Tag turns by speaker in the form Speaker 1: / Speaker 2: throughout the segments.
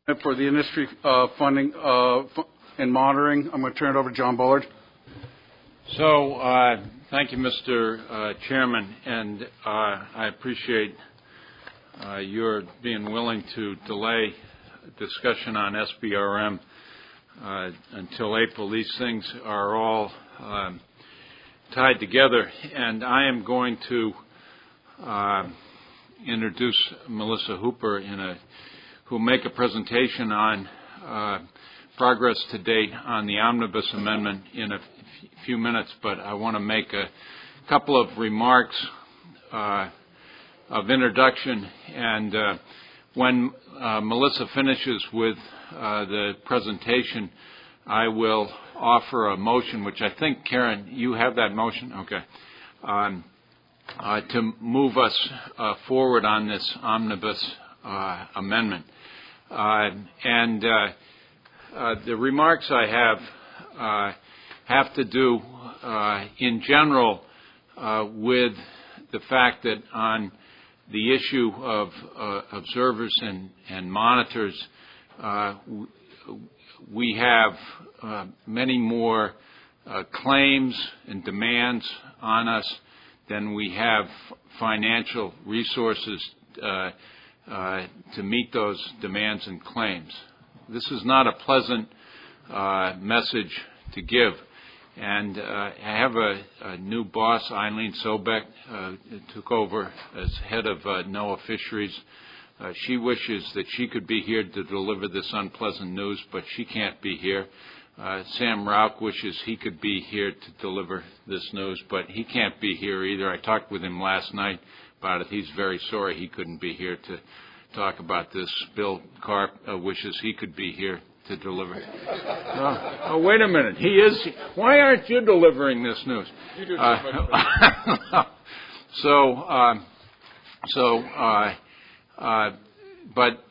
Speaker 1: For the industry funding and monitoring, I'm going to turn it over to John Bullard.
Speaker 2: So, thank you, Mr. Chairman, and I appreciate your being willing to delay discussion on SBRM until April. These things are all tied together, and I am going to introduce Melissa Hooper who will make a presentation on progress to date on the Omnibus Amendment in a few minutes, but I want to make a couple of remarks of introduction, and when Melissa finishes with the presentation, I will offer a motion, which I think, Karen, you have that motion? Okay. To move us forward on this Omnibus Amendment. And the remarks I have to do in general with the fact that on the issue of observers and monitors, we have many more claims and demands on us than we have financial resources to meet those demands and claims. This is not a pleasant message to give. And I have a new boss, Eileen Sobek, took over as head of NOAA Fisheries. She wishes that she could be here to deliver this unpleasant news, but she can't be here. Sam Rauch wishes he could be here to deliver this news, but he can't be here either. I talked with him last night about it. He's very sorry he couldn't be here to talk about this. Bill Karp wishes he could be here to deliver. Oh, wait a minute. He is. Why aren't you delivering this news?
Speaker 3: You do
Speaker 2: but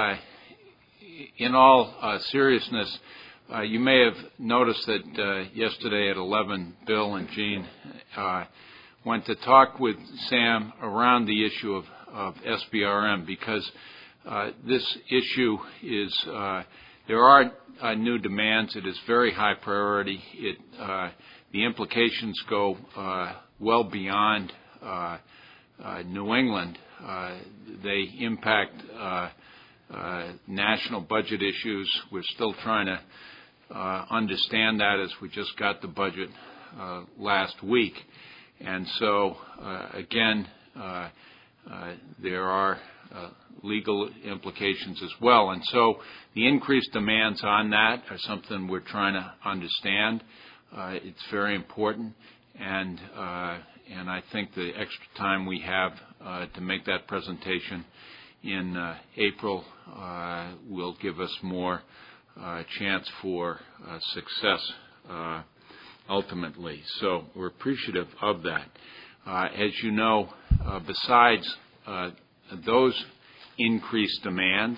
Speaker 2: in all seriousness, you may have noticed that yesterday at 11, Bill and Jean went to talk with Sam around the issue of SBRM, because this issue is, there are new demands. It is very high priority. The implications go well beyond New England. They impact national budget issues. We're still trying to understand that, as we just got the budget last week. And so, again, there are legal implications as well. And so the increased demands on that are something we're trying to understand. It's very important. And I think the extra time we have to make that presentation in April will give us more chance for success ultimately. So we're appreciative of that. As you know, besides those increased demands,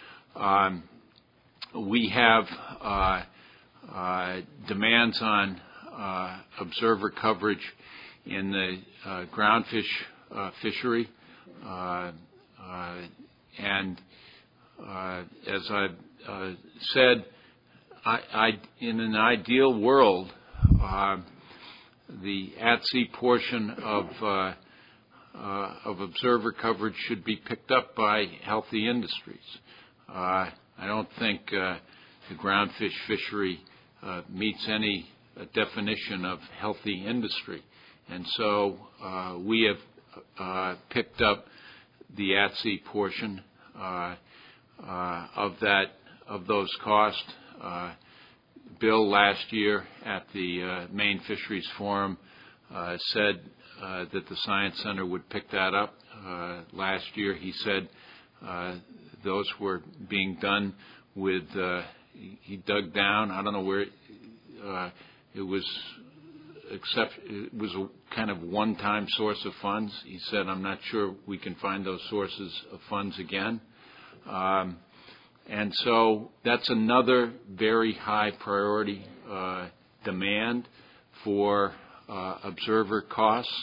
Speaker 2: we have demands on observer coverage in the groundfish fishery. And as I've said, in an ideal world, the at-sea portion of observer coverage should be picked up by healthy industries. I don't think the groundfish fishery meets any definition of healthy industry. And so we have picked up the at-sea portion of those costs. Bill last year at the Maine Fisheries Forum said that the Science Center would pick that up. Last year he said those were being done with, he dug down, I don't know where, it was a kind of one-time source of funds. He said, I'm not sure we can find those sources of funds again. And so that's another very high priority demand for observer costs.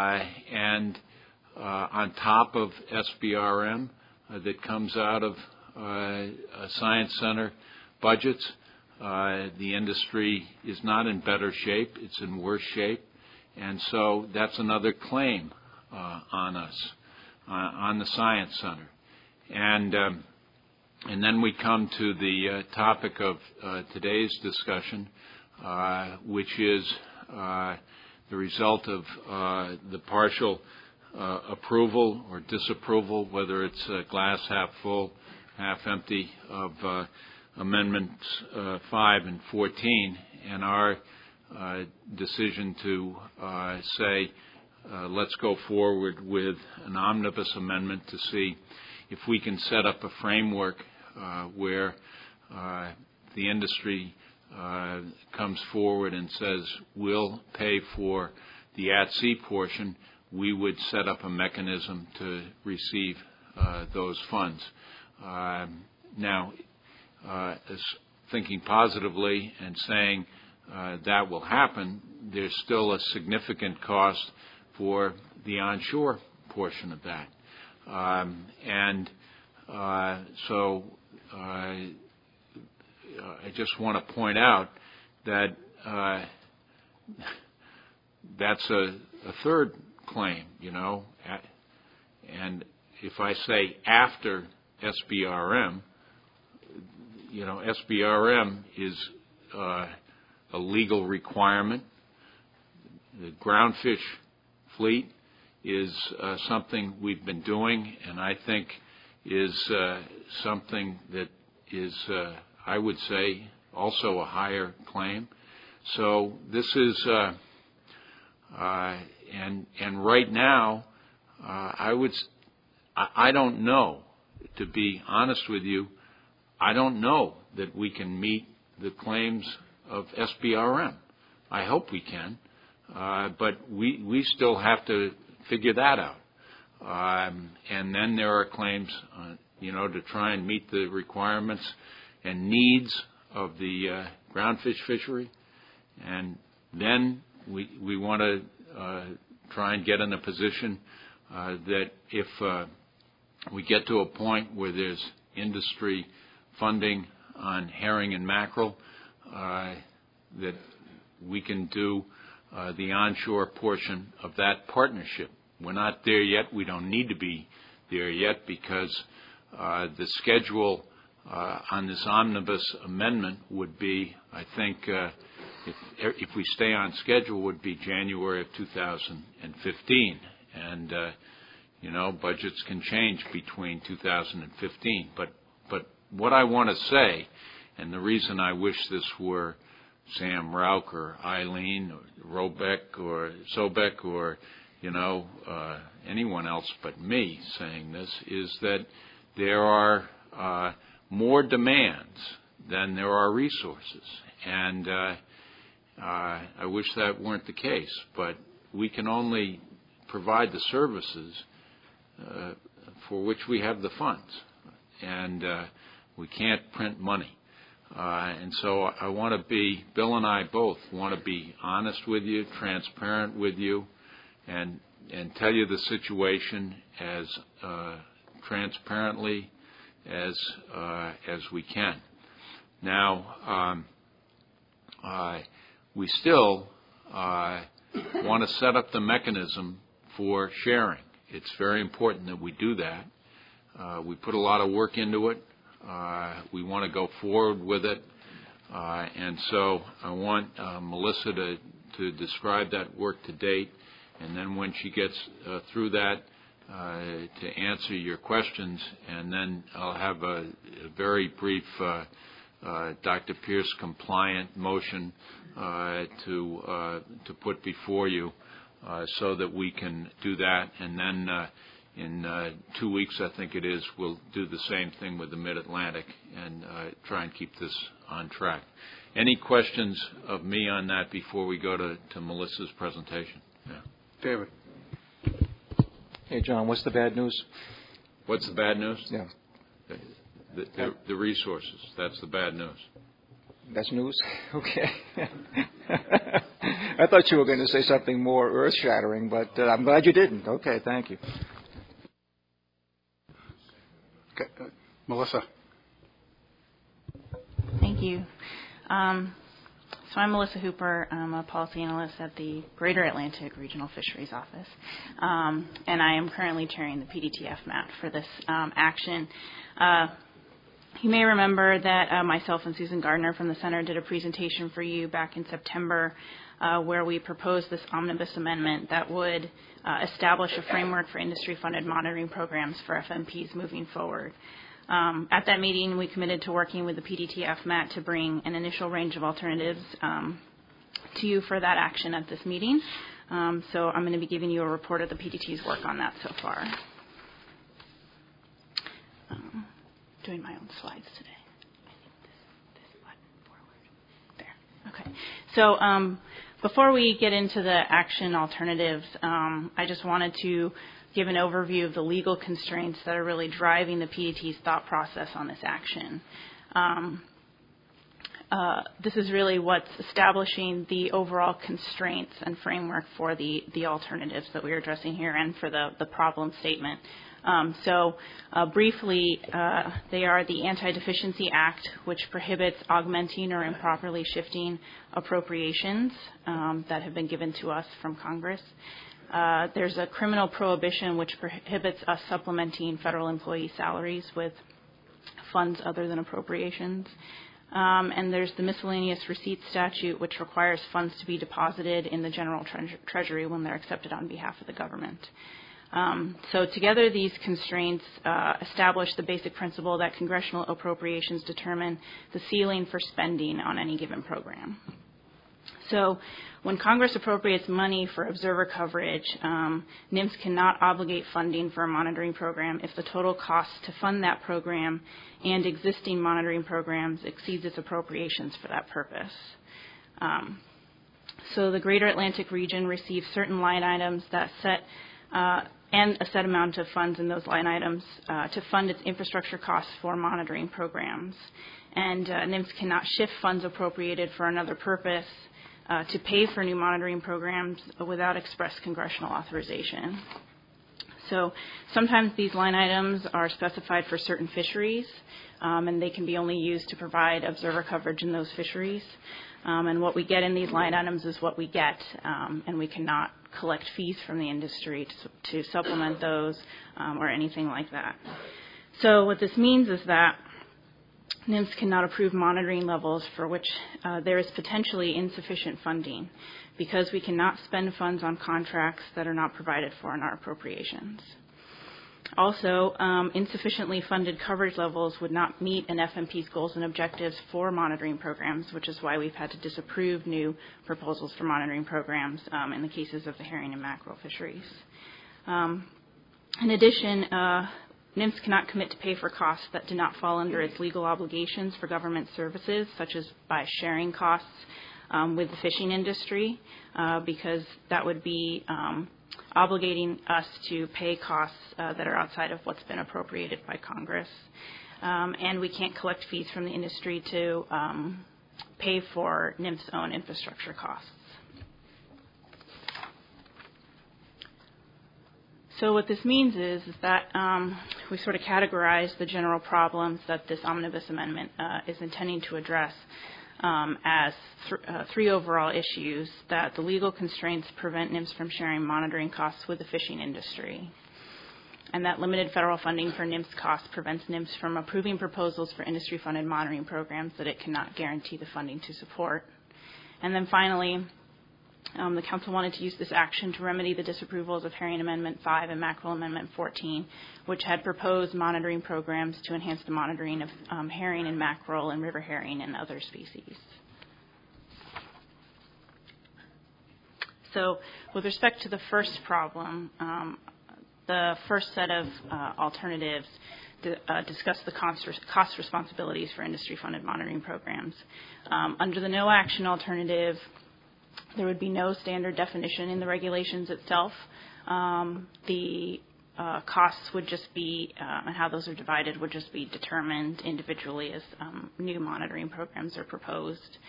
Speaker 2: And on top of SBRM that comes out of science center budgets. The industry is not in better shape. It's in worse shape. And so that's another claim on us, on the Science Center. And then we come to the topic of today's discussion, which is the result of the partial approval or disapproval, whether it's glass half full, half empty, of Amendments 5 and 14, and our decision to say let's go forward with an omnibus amendment to see if we can set up a framework where the industry comes forward and says we'll pay for the at-sea portion, we would set up a mechanism to receive those funds. Now, as thinking positively and saying that will happen, there's still a significant cost for the onshore portion of that. So I just want to point out that that's a third claim, and if I say after SBRM, SBRM is a legal requirement. The groundfish fleet is something we've been doing, and I think is something that is, I would say, also a higher claim. So this is, and right now, I don't know, to be honest with you, I don't know that we can meet the claims of SBRM. I hope we can, but we still have to figure that out. And then there are claims, to try and meet the requirements and needs of the groundfish fishery. And then we want to try and get in a position that if we get to a point where there's industry funding on herring and mackerel, that we can do the onshore portion of that partnership. We're not there yet. We don't need to be there yet because the schedule on this omnibus amendment would be, I think, if we stay on schedule, would be January of 2015. And, budgets can change between 2015. But what I want to say, and the reason I wish this were Sam Rauch or Eileen or Robeck or Sobek or, anyone else but me saying this, is that there are more demands than there are resources. And I wish that weren't the case, but we can only provide the services for which we have the funds. And we can't print money. And so I want to be, Bill and I both want to be honest with you, transparent with you, and tell you the situation as transparently as we can. Now, we still want to set up the mechanism for sharing. It's very important that we do that. We put a lot of work into it. We want to go forward with it. And so I want Melissa to describe that work to date. And then when she gets through that, to answer your questions. And then I'll have a very brief Dr. Pierce compliant motion to put before you so that we can do that. And then in 2 weeks, I think it is, we'll do the same thing with the Mid-Atlantic and try and keep this on track. Any questions of me on that before we go to Melissa's presentation? Yeah.
Speaker 1: David.
Speaker 3: Hey, John, what's the bad news?
Speaker 2: What's the bad news?
Speaker 3: Yeah.
Speaker 2: The resources. That's the bad news.
Speaker 3: That's news? Okay. I thought you were going to say something more earth-shattering, but I'm glad you didn't. Okay, thank you.
Speaker 1: Okay. Melissa.
Speaker 4: Thank you. So I'm Melissa Hooper. I'm a policy analyst at the Greater Atlantic Regional Fisheries Office, and I am currently chairing the PDTF MAT for this action. You may remember that myself and Susan Gardner from the Center did a presentation for you back in September where we proposed this omnibus amendment that would establish a framework for industry-funded monitoring programs for FMPs moving forward. At that meeting, we committed to working with the PDTF MAT to bring an initial range of alternatives to you for that action at this meeting. So I'm going to be giving you a report of the PDT's work on that so far. Doing my own slides today. I think this button forward. There. Okay. So before we get into the action alternatives, I just wanted to give an overview of the legal constraints that are really driving the PDT's thought process on this action. This is really what's establishing the overall constraints and framework for the alternatives that we're addressing here and for the problem statement. Briefly, they are the Anti-Deficiency Act, which prohibits augmenting or improperly shifting appropriations that have been given to us from Congress. There's a criminal prohibition which prohibits us supplementing federal employee salaries with funds other than appropriations. And there's the miscellaneous receipts statute, which requires funds to be deposited in the general treasury when they're accepted on behalf of the government. So together, these constraints establish the basic principle that congressional appropriations determine the ceiling for spending on any given program. So when Congress appropriates money for observer coverage, NIMS cannot obligate funding for a monitoring program if the total cost to fund that program and existing monitoring programs exceeds its appropriations for that purpose. So the Greater Atlantic region receives certain line items that set and a set amount of funds in those line items to fund its infrastructure costs for monitoring programs. And NIMS cannot shift funds appropriated for another purpose to pay for new monitoring programs without express congressional authorization. So sometimes these line items are specified for certain fisheries, and they can be only used to provide observer coverage in those fisheries. And what we get in these line items is what we get, and we cannot collect fees from the industry to supplement those or anything like that. So what this means is that NIMS cannot approve monitoring levels for which there is potentially insufficient funding because we cannot spend funds on contracts that are not provided for in our appropriations. Also, insufficiently funded coverage levels would not meet an FMP's goals and objectives for monitoring programs, which is why we've had to disapprove new proposals for monitoring programs in the cases of the herring and mackerel fisheries. In addition, NIMS cannot commit to pay for costs that do not fall under its legal obligations for government services, such as by sharing costs with the fishing industry, because that would be obligating us to pay costs that are outside of what's been appropriated by Congress. And we can't collect fees from the industry to pay for NIMS' own infrastructure costs. So what this means is that we sort of categorize the general problems that this omnibus amendment is intending to address as three overall issues: that the legal constraints prevent NIMS from sharing monitoring costs with the fishing industry, and that limited federal funding for NIMS costs prevents NIMS from approving proposals for industry-funded monitoring programs that it cannot guarantee the funding to support. And then finally, the Council wanted to use this action to remedy the disapprovals of Herring Amendment 5 and Mackerel Amendment 14, which had proposed monitoring programs to enhance the monitoring of herring and mackerel and river herring and other species. So with respect to the first problem, the first set of alternatives discuss the cost responsibilities for industry-funded monitoring programs. Under the no action alternative, there would be no standard definition in the regulations itself. The costs would just be, and how those are divided would just be determined individually as new monitoring programs are proposed.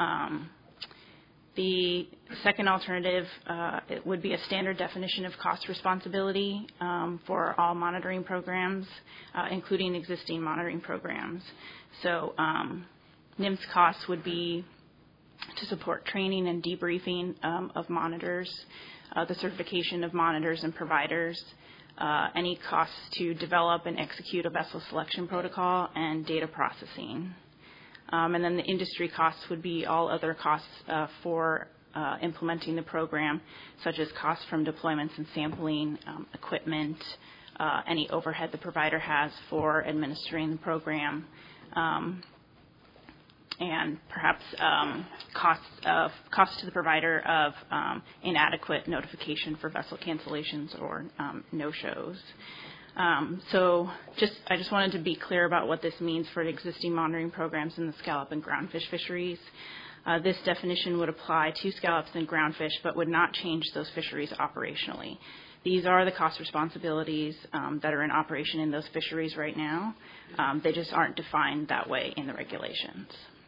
Speaker 4: The second alternative it would be a standard definition of cost responsibility for all monitoring programs, including existing monitoring programs. So NIMS costs would be to support training and debriefing of monitors, the certification of monitors and providers, any costs to develop and execute a vessel selection protocol, and data processing. And then the industry costs would be all other costs for implementing the program, such as costs from deployments and sampling, equipment, any overhead the provider has for administering the program, and perhaps costs to the provider of inadequate notification for vessel cancellations or no-shows. So I just wanted to be clear about what this means for existing monitoring programs in the scallop and groundfish fisheries. This definition would apply to scallops and groundfish, but would not change those fisheries operationally. These are the cost responsibilities that are in operation in those fisheries right now. They just aren't defined that way in the regulations.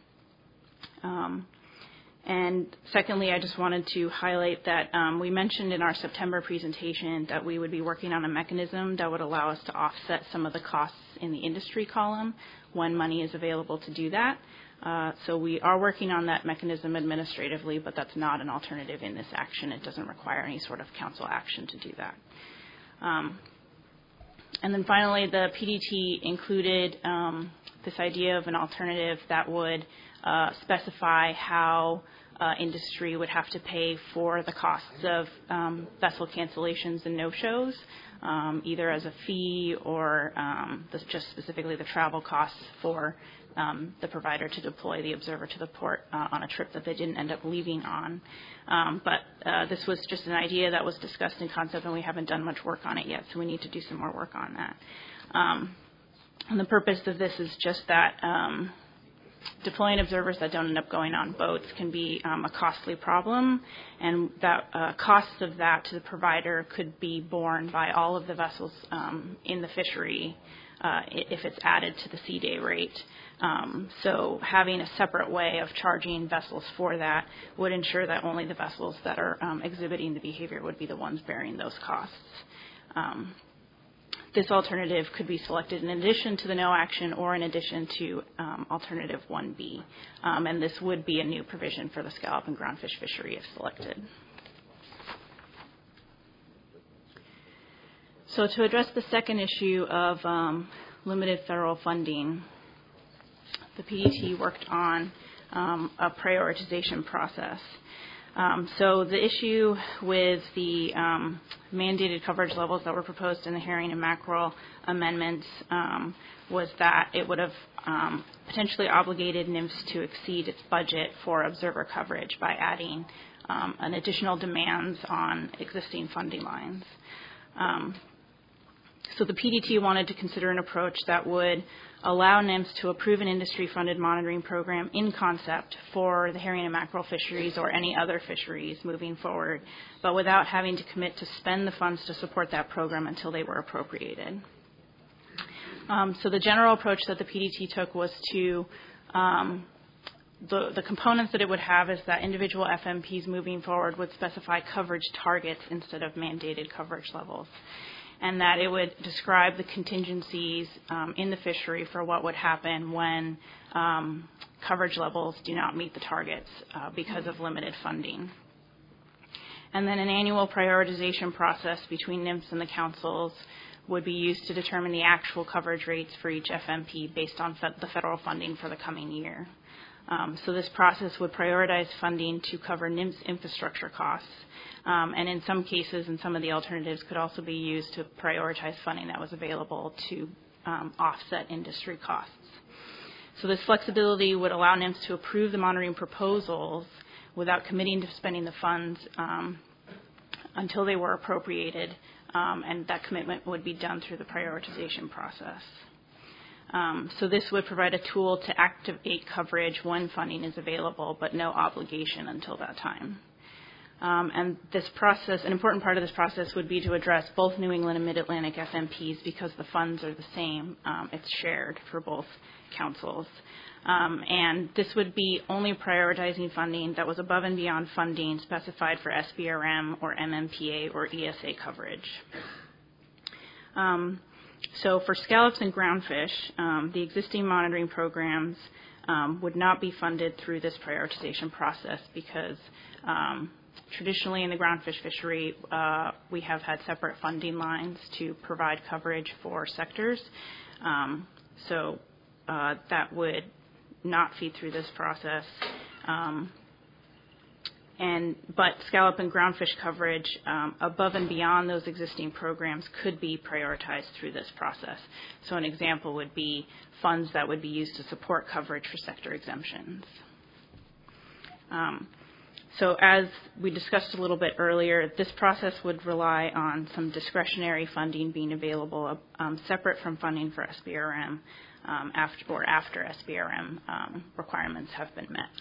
Speaker 4: And secondly, I just wanted to highlight that we mentioned in our September presentation that we would be working on a mechanism that would allow us to offset some of the costs in the industry column when money is available to do that. So we are working on that mechanism administratively, but that's not an alternative in this action. It doesn't require any sort of council action to do that. And then finally, the PDT included this idea of an alternative that would specify how industry would have to pay for the costs of vessel cancellations and no-shows, either as a fee or just specifically the travel costs for the provider to deploy the observer to the port on a trip that they didn't end up leaving on. But this was just an idea that was discussed in concept, and we haven't done much work on it yet, so we need to do some more work on that. And the purpose of this is just that deploying observers that don't end up going on boats can be a costly problem, and that cost of that to the provider could be borne by all of the vessels in the fishery if it's added to the sea day rate. So having a separate way of charging vessels for that would ensure that only the vessels that are exhibiting the behavior would be the ones bearing those costs. This alternative could be selected in addition to the no action or in addition to alternative 1B. And this would be a new provision for the scallop and groundfish fishery if selected. So to address the second issue of limited federal funding, the PDT worked on a prioritization process. So the issue with the mandated coverage levels that were proposed in the herring and mackerel amendments was that it would have potentially obligated NIMS to exceed its budget for observer coverage by adding an additional demands on existing funding lines. So the PDT wanted to consider an approach that would allow NIMS to approve an industry-funded monitoring program in concept for the herring and mackerel fisheries or any other fisheries moving forward, but without having to commit to spend the funds to support that program until they were appropriated. So the general approach that the PDT took was to the components that it would have is that individual FMPs moving forward would specify coverage targets instead of mandated coverage levels, and that it would describe the contingencies in the fishery for what would happen when coverage levels do not meet the targets because of limited funding. And then an annual prioritization process between NIMS and the councils would be used to determine the actual coverage rates for each FMP based on the federal funding for the coming year. So this process would prioritize funding to cover NIMS infrastructure costs. And in some cases, and some of the alternatives could also be used to prioritize funding that was available to offset industry costs. So this flexibility would allow NIMS to approve the monitoring proposals without committing to spending the funds until they were appropriated, and that commitment would be done through the prioritization process. So this would provide a tool to activate coverage when funding is available, but no obligation until that time. And this process, an important part of this process would be to address both New England and Mid-Atlantic FMPs because the funds are the same. It's shared for both councils. And this would be only prioritizing funding that was above and beyond funding specified for SBRM or MMPA or ESA coverage. So for scallops and groundfish, the existing monitoring programs would not be funded through this prioritization process because traditionally in the groundfish fishery, we have had separate funding lines to provide coverage for sectors. So that would not feed through this process. But scallop and groundfish coverage above and beyond those existing programs could be prioritized through this process. So an example would be funds that would be used to support coverage for sector exemptions. So as we discussed a little bit earlier, this process would rely on some discretionary funding being available separate from funding for SBRM after SBRM requirements have been met.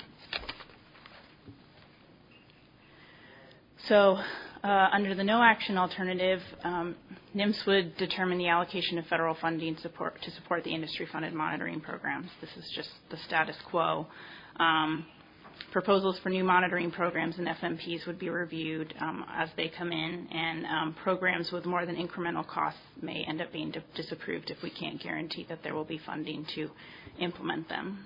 Speaker 4: So under the no action alternative, NIMS would determine the allocation of federal funding to support the industry-funded monitoring programs. This is just the status quo. Proposals for new monitoring programs and FMPs would be reviewed as they come in, and programs with more than incremental costs may end up being disapproved if we can't guarantee that there will be funding to implement them.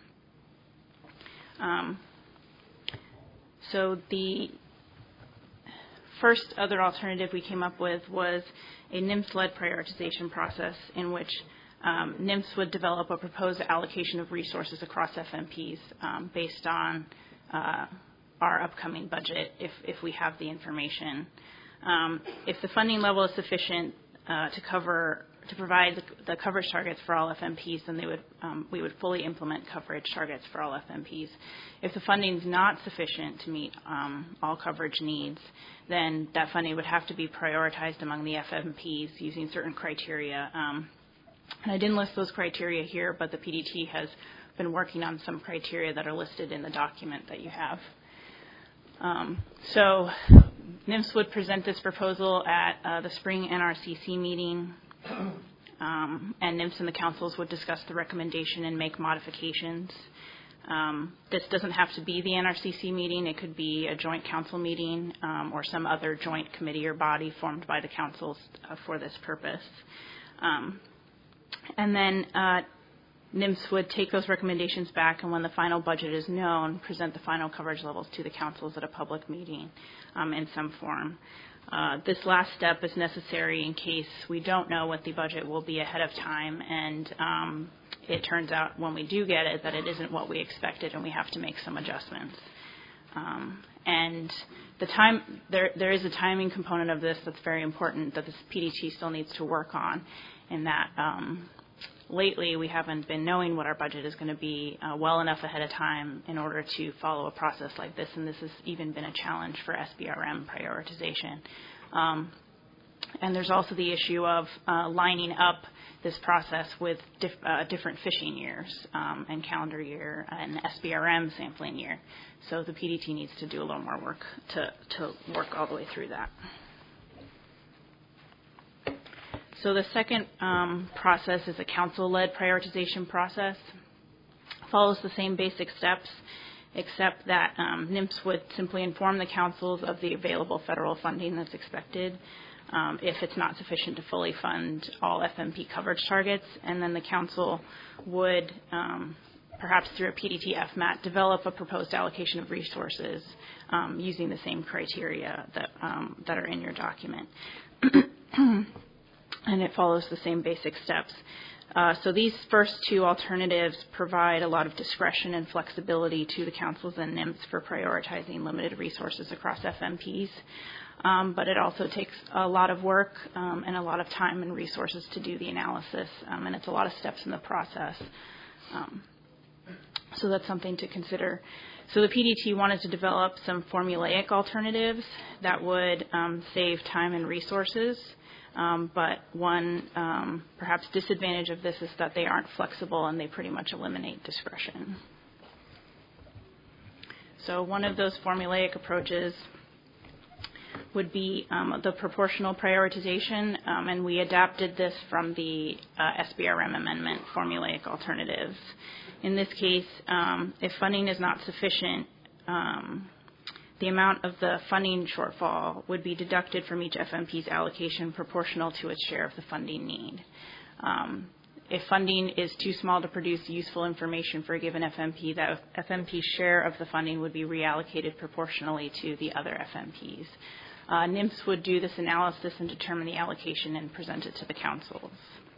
Speaker 4: So the first other alternative we came up with was a NIMS-led prioritization process in which NIMS would develop a proposed allocation of resources across FMPs based on our upcoming budget if we have the information. If the funding level is sufficient to provide the coverage targets for all FMPs, then we would fully implement coverage targets for all FMPs. If the funding is not sufficient to meet all coverage needs, then that funding would have to be prioritized among the FMPs using certain criteria. And I didn't list those criteria here, but the PDT has been working on some criteria that are listed in the document that you have. So NIMS would present this proposal at the spring NRCC meeting, and NIMS and the councils would discuss the recommendation and make modifications. This doesn't have to be the NRCC meeting. It could be a joint council meeting or some other joint committee or body formed by the councils for this purpose. And then NIMS would take those recommendations back, and when the final budget is known, present the final coverage levels to the councils at a public meeting in some form. This last step is necessary in case we don't know what the budget will be ahead of time, and it turns out when we do get it that it isn't what we expected and we have to make some adjustments. And there is a timing component of this that's very important that this PDT still needs to work on, in that lately we haven't been knowing what our budget is going to be well enough ahead of time in order to follow a process like this, and this has even been a challenge for SBRM prioritization. And there's also the issue of lining up this process with different fishing years and calendar year and SBRM sampling year. So the PDT needs to do a little more work to work all the way through that. So the second process is a council-led prioritization process. Follows the same basic steps, except that NIMS would simply inform the councils of the available federal funding that's expected if it's not sufficient to fully fund all FMP coverage targets, and then the council would, perhaps through a PDT FMAT, develop a proposed allocation of resources using the same criteria that are in your document. And it follows the same basic steps. So these first two alternatives provide a lot of discretion and flexibility to the councils and NIMS for prioritizing limited resources across FMPs. But it also takes a lot of work and a lot of time and resources to do the analysis, and it's a lot of steps in the process. So that's something to consider. So the PDT wanted to develop some formulaic alternatives that would save time and resources. But one perhaps disadvantage of this is that they aren't flexible and they pretty much eliminate discretion. So one of those formulaic approaches would be the proportional prioritization, and we adapted this from the SBRM amendment formulaic alternatives. In this case, if funding is not sufficient, the amount of the funding shortfall would be deducted from each FMP's allocation proportional to its share of the funding need. If funding is too small to produce useful information for a given FMP, that FMP's share of the funding would be reallocated proportionally to the other FMPs. NIMS would do this analysis and determine the allocation and present it to the councils.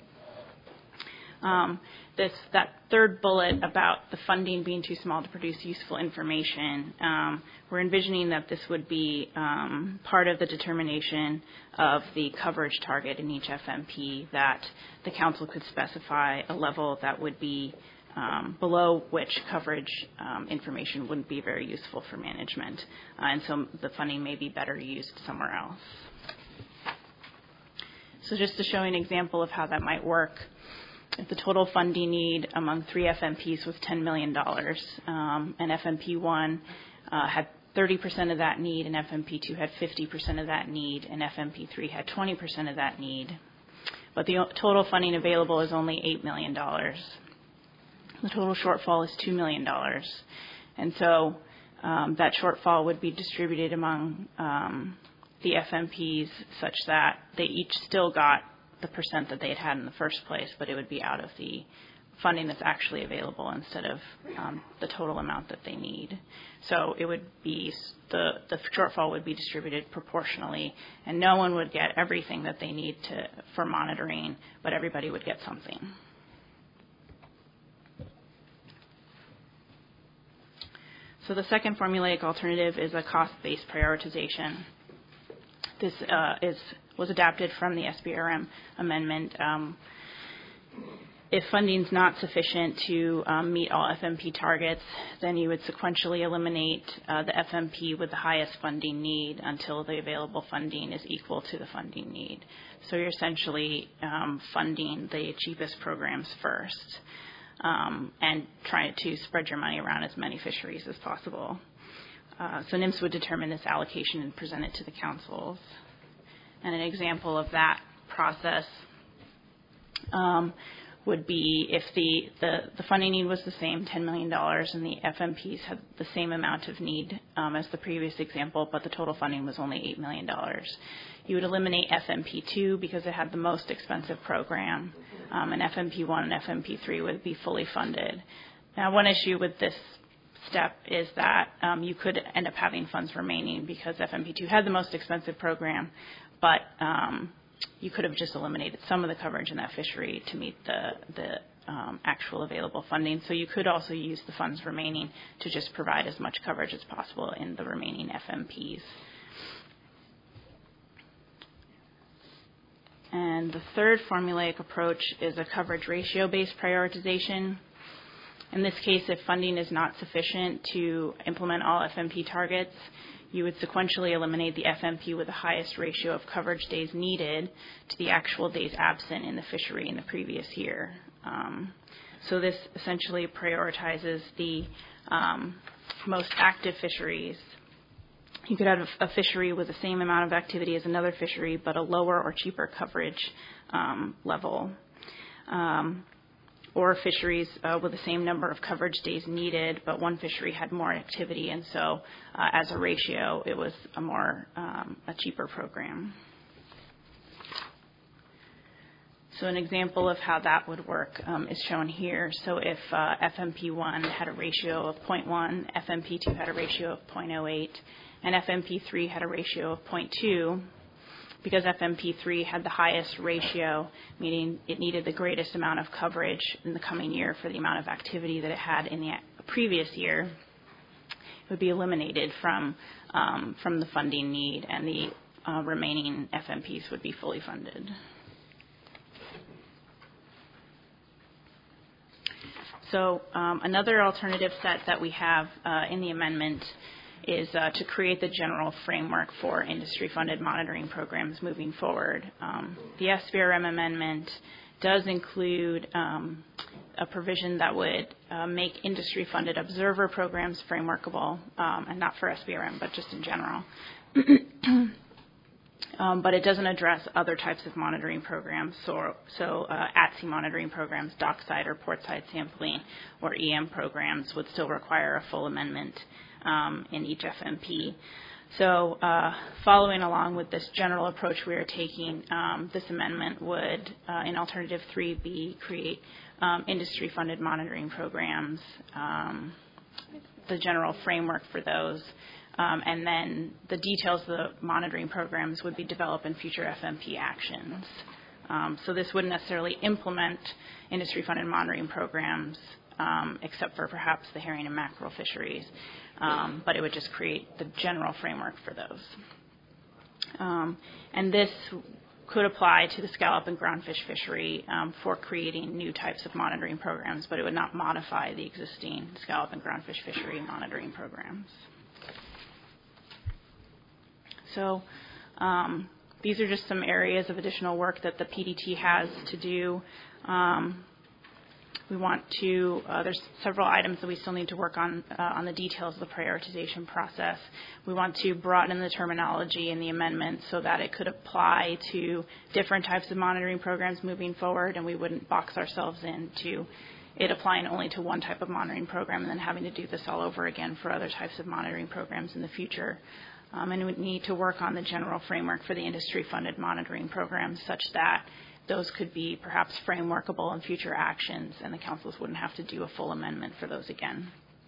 Speaker 4: That third bullet about the funding being too small to produce useful information, we're envisioning that this would be part of the determination of the coverage target in each FMP, that the council could specify a level that would be below which coverage information wouldn't be very useful for management, and so the funding may be better used somewhere else. So just to show an example of how that might work, if the total funding need among 3 FMPs was $10 million, and FMP1 had 30% of that need, and FMP2 had 50% of that need, and FMP3 had 20% of that need, but the total funding available is only $8 million. The total shortfall is $2 million. And so that shortfall would be distributed among the FMPs such that they each still got the percent that they had in the first place, but it would be out of the funding that's actually available instead of the total amount that they need. So it would be, the shortfall would be distributed proportionally, and no one would get everything that they need for monitoring, but everybody would get something. So the second formulaic alternative is a cost-based prioritization. This was adapted from the SBRM amendment. If funding is not sufficient to meet all FMP targets, then you would sequentially eliminate the FMP with the highest funding need until the available funding is equal to the funding need. So you're essentially funding the cheapest programs first and trying to spread your money around as many fisheries as possible. So NIMS would determine this allocation and present it to the councils. And an example of that process would be if the funding need was the same, $10 million, and the FMPs had the same amount of need as the previous example, but the total funding was only $8 million. You would eliminate FMP2 because it had the most expensive program, and FMP1 and FMP3 would be fully funded. Now, one issue with this step is that you could end up having funds remaining because FMP2 had the most expensive program, but you could have just eliminated some of the coverage in that fishery to meet the actual available funding. So you could also use the funds remaining to just provide as much coverage as possible in the remaining FMPs. And the third formulaic approach is a coverage ratio-based prioritization. In this case, if funding is not sufficient to implement all FMP targets, you would sequentially eliminate the FMP with the highest ratio of coverage days needed to the actual days absent in the fishery in the previous year. So this essentially prioritizes the most active fisheries. You could have a fishery with the same amount of activity as another fishery, but a lower or cheaper coverage level. Or fisheries with the same number of coverage days needed, but one fishery had more activity, and so as a ratio, it was a cheaper program. So an example of how that would work is shown here. So if FMP1 had a ratio of 0.1, FMP2 had a ratio of 0.08, and FMP3 had a ratio of 0.2, because FMP3 had the highest ratio, meaning it needed the greatest amount of coverage in the coming year for the amount of activity that it had in the previous year, it would be eliminated from the funding need, and the remaining FMPs would be fully funded. So another alternative set that we have in the amendment is to create the general framework for industry-funded monitoring programs moving forward. The SBRM amendment does include a provision that would make industry-funded observer programs frameworkable, and not for SBRM, but just in general. but it doesn't address other types of monitoring programs, so at-sea monitoring programs, dockside or portside sampling, or EM programs would still require a full amendment in each FMP. So following along with this general approach we are taking, this amendment would, in Alternative 3B, create industry-funded monitoring programs, the general framework for those, and then the details of the monitoring programs would be developed in future FMP actions. So this wouldn't necessarily implement industry-funded monitoring programs, except for perhaps the herring and mackerel fisheries, but it would just create the general framework for those. And this could apply to the scallop and groundfish fishery for creating new types of monitoring programs, but it would not modify the existing scallop and groundfish fishery monitoring programs. So these are just some areas of additional work that the PDT has to do. We want to, there's several items that we still need to work on the details of the prioritization process. We want to broaden the terminology in the amendment so that it could apply to different types of monitoring programs moving forward, and we wouldn't box ourselves into it applying only to one type of monitoring program and then having to do this all over again for other types of monitoring programs in the future. And we need to work on the general framework for the industry-funded monitoring programs such that those could be perhaps frameworkable in future actions, and the councils wouldn't have to do a full amendment for those again.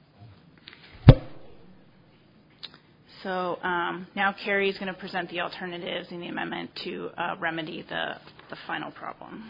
Speaker 4: So now Carrie is going to present the alternatives in the amendment to remedy the final problem.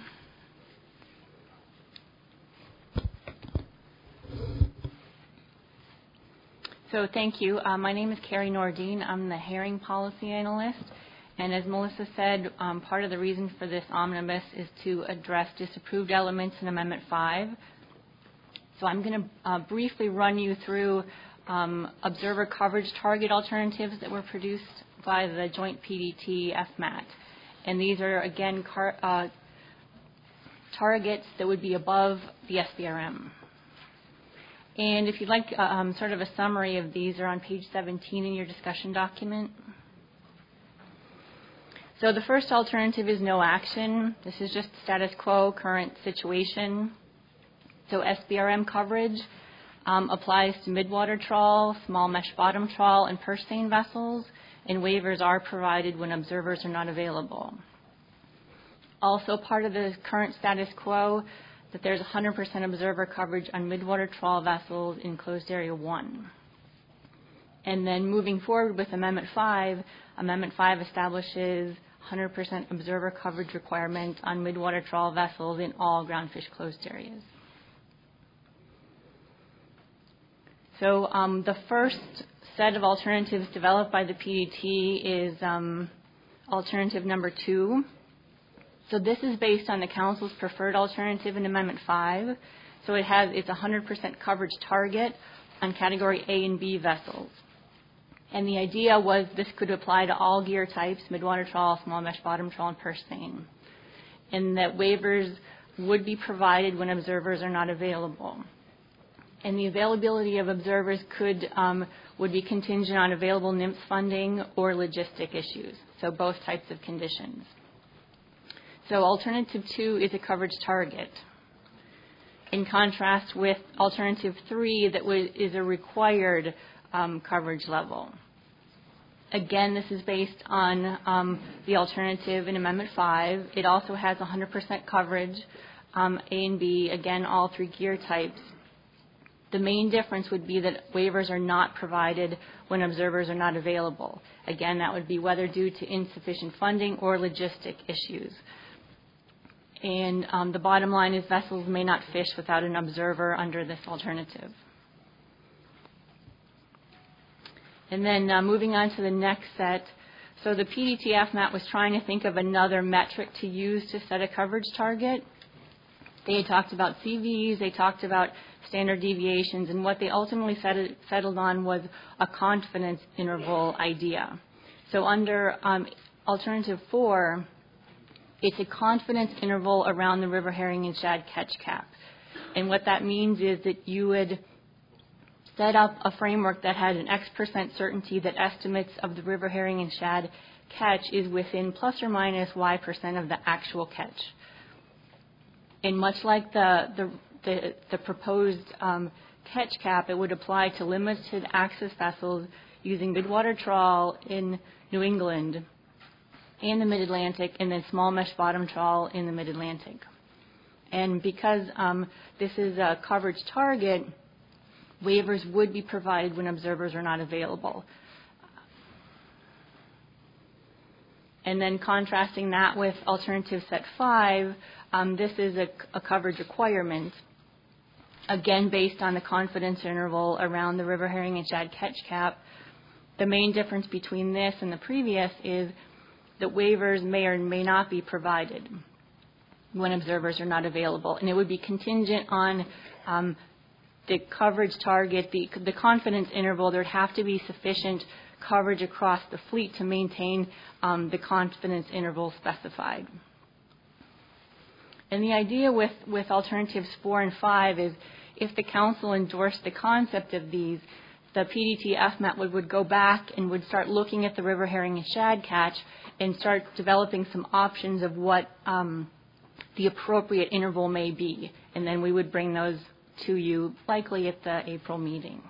Speaker 5: So thank you. My name is Carrie Nordine. I'm the herring policy analyst. And as Melissa said, part of the reason for this omnibus is to address disapproved elements in Amendment 5. So I'm going to briefly run you through observer coverage target alternatives that were produced by the Joint PDT FMAT. And these are, again, targets that would be above the SBRM. And if you'd like sort of a summary of these, are on page 17 in your discussion document. So the first alternative is no action. This is just status quo, current situation. So SBRM coverage applies to midwater trawl, small mesh bottom trawl, and purse seine vessels, and waivers are provided when observers are not available. Also part of the current status quo that there's 100% observer coverage on midwater trawl vessels in closed area 1. And then moving forward with Amendment 5 establishes 100% observer coverage requirement on midwater trawl vessels in all groundfish closed areas. So the first set of alternatives developed by the PDT is alternative number 2. So this is based on the Council's preferred alternative in Amendment 5. So it's 100% coverage target on Category A and B vessels. And the idea was this could apply to all gear types, midwater trawl, small mesh bottom trawl, and purse seine. And that waivers would be provided when observers are not available. And the availability of observers would be contingent on available NMFS funding or logistic issues, so both types of conditions. So alternative 2 is a coverage target, in contrast with alternative 3 that is a required coverage level. Again, this is based on the alternative in Amendment 5. It also has 100% coverage, A and B, again, all 3 gear types. The main difference would be that waivers are not provided when observers are not available. Again, that would be whether due to insufficient funding or logistic issues. And the bottom line is vessels may not fish without an observer under this alternative. And then moving on to the next set. So the PDT FMAT was trying to think of another metric to use to set a coverage target. They had talked about CVs, they talked about standard deviations, and what they ultimately settled on was a confidence interval idea. So under alternative 4, it's a confidence interval around the river herring and shad catch cap. And what that means is that you would set up a framework that had an X% certainty that estimates of the river herring and shad catch is within plus or minus Y% of the actual catch. And much like the proposed catch cap, it would apply to limited access vessels using midwater trawl in New England and the Mid-Atlantic, and then small mesh bottom trawl in the Mid-Atlantic. And because this is a coverage target, waivers would be provided when observers are not available. And then contrasting that with alternative set 5, this is a coverage requirement, again based on the confidence interval around the river herring and shad catch cap. The main difference between this and the previous is that waivers may or may not be provided when observers are not available. And it would be contingent on the coverage target, the confidence interval. There would have to be sufficient coverage across the fleet to maintain the confidence interval specified. And the idea with alternatives 4 and 5 is if the council endorsed the concept of these, the PDT FMAT would go back and would start looking at the river herring and shad catch and start developing some options of what the appropriate interval may be. And then we would bring those to you likely at the April meeting.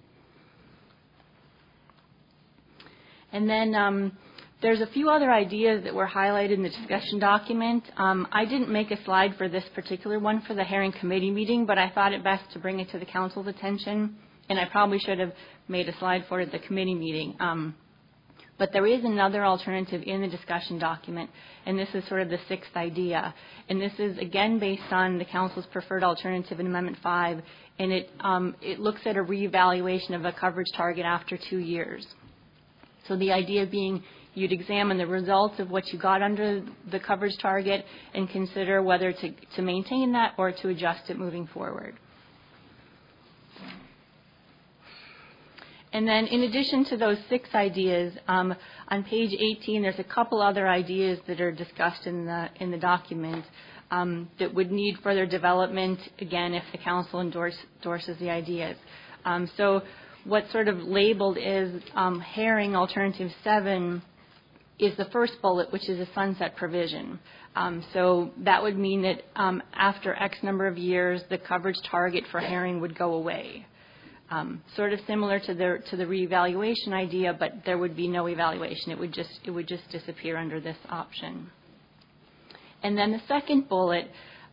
Speaker 5: And then there's a few other ideas that were highlighted in the discussion document. I didn't make a slide for this particular one for the Herring Committee meeting, but I thought it best to bring it to the council's attention. And I probably should have made a slide for it at the committee meeting. But there is another alternative in the discussion document, and this is sort of the sixth idea. And this is, again, based on the council's preferred alternative in Amendment 5, and it looks at a reevaluation of a coverage target after 2 years. So the idea being you'd examine the results of what you got under the coverage target and consider whether to maintain that or to adjust it moving forward. And then in addition to those 6 ideas, on page 18, there's a couple other ideas that are discussed in the document that would need further development, again, if the council endorses the ideas. So what's sort of labeled is herring alternative 7 is the first bullet, which is a sunset provision. So that would mean that after X number of years, the coverage target for herring would go away. Sort of similar to the reevaluation idea, but there would be no evaluation. It would just disappear under this option. And then the second bullet,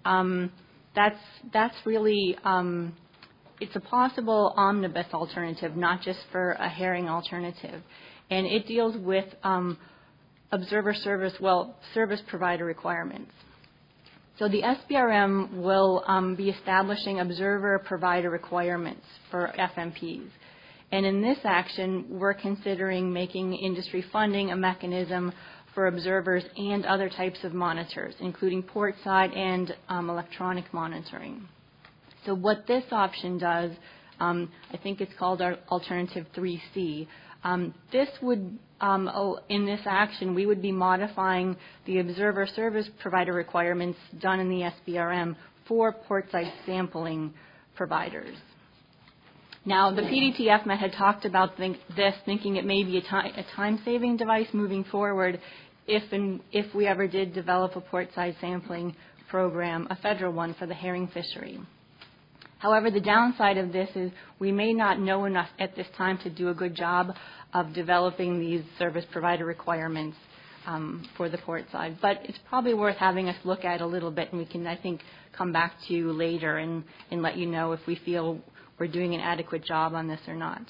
Speaker 5: that's really it's a possible omnibus alternative, not just for a herring alternative, and it deals with observer service provider requirements. So the SBRM will be establishing observer provider requirements for FMPs. And in this action, we're considering making industry funding a mechanism for observers and other types of monitors, including port side and electronic monitoring. So what this option does, I think it's called our Alternative 3C. This would, in this action, we would be modifying the observer service provider requirements done in the SBRM for port-side sampling providers. Now, the PDT FMAT had talked about this, thinking it may be a time-saving device moving forward if we ever did develop a port-side sampling program, a federal one for the herring fishery. However, the downside of this is we may not know enough at this time to do a good job of developing these service provider requirements for the port side. But it's probably worth having us look at a little bit, and we can, I think, come back to you later and let you know if we feel we're doing an adequate job on this or not.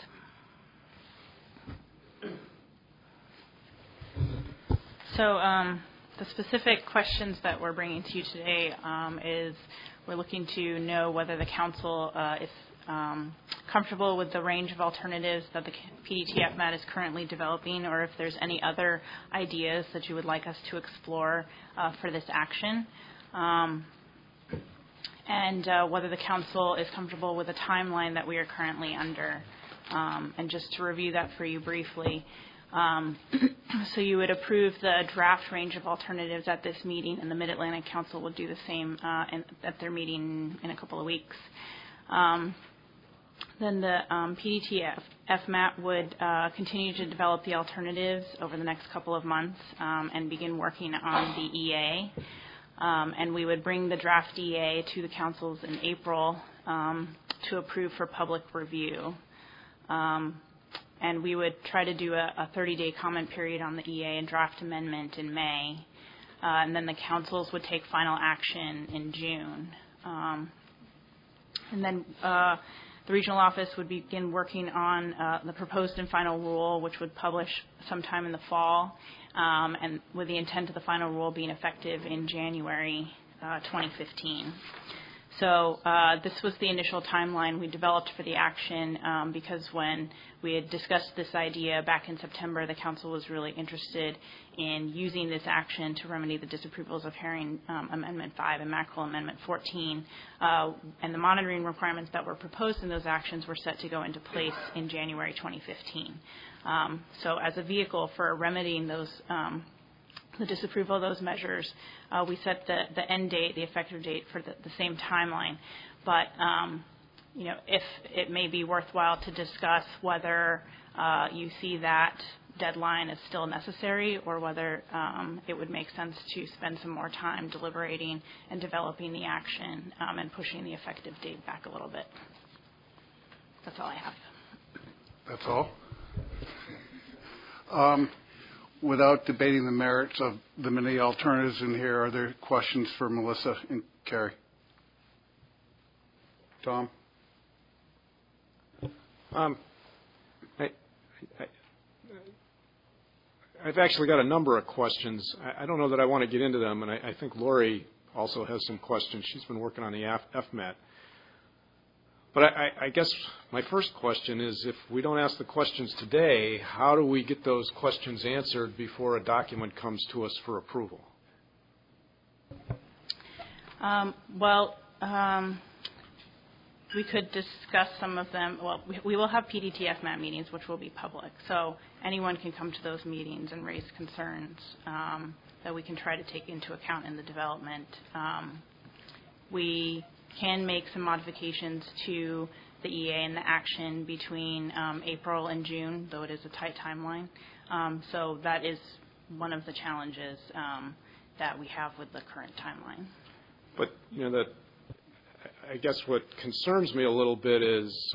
Speaker 4: So the specific questions that we're bringing to you today is we're looking to know whether the council is comfortable with the range of alternatives that the PDT FMAT is currently developing, or if there's any other ideas that you would like us to explore for this action, and whether the council is comfortable with the timeline that we are currently under. And just to review that for you briefly, so you would approve the draft range of alternatives at this meeting, and the Mid-Atlantic Council will do the same at their meeting in a couple of weeks. Then the PDT FMAT would continue to develop the alternatives over the next couple of months and begin working on the EA. And we would bring the draft EA to the councils in April to approve for public review. And we would try to do a 30-day comment period on the EA and draft amendment in May. And then the councils would take final action in June. And then the regional office would begin working on the proposed and final rule, which would publish sometime in the fall, and with the intent of the final rule being effective in January 2015. So this was the initial timeline we developed for the action because when we had discussed this idea back in September, the council was really interested in using this action to remedy the disapprovals of Herring Amendment 5 and Mackerel Amendment 14. And the monitoring requirements that were proposed in those actions were set to go into place in January 2015. So as a vehicle for remedying those the disapproval of those measures, we set the end date, the effective date for the same timeline. But, if it may be worthwhile to discuss whether you see that deadline as still necessary or whether it would make sense to spend some more time deliberating and developing the action and pushing the effective date back a little bit. That's all I have.
Speaker 1: That's all? Without debating the merits of the many alternatives in here, are there questions for Melissa and Carrie? Tom?
Speaker 6: I've actually got a number of questions. I don't know that I want to get into them, and I think Lori also has some questions. She's been working on the FMAT. But I guess my first question is, if we don't ask the questions today, how do we get those questions answered before a document comes to us for approval?
Speaker 4: We could discuss some of them. Well, we will have PDT FMAT meetings, which will be public. So anyone can come to those meetings and raise concerns that we can try to take into account in the development. We can make some modifications to the EA and the action between April and June, though it is a tight timeline. So that is one of the challenges that we have with the current timeline.
Speaker 6: But, I guess what concerns me a little bit is,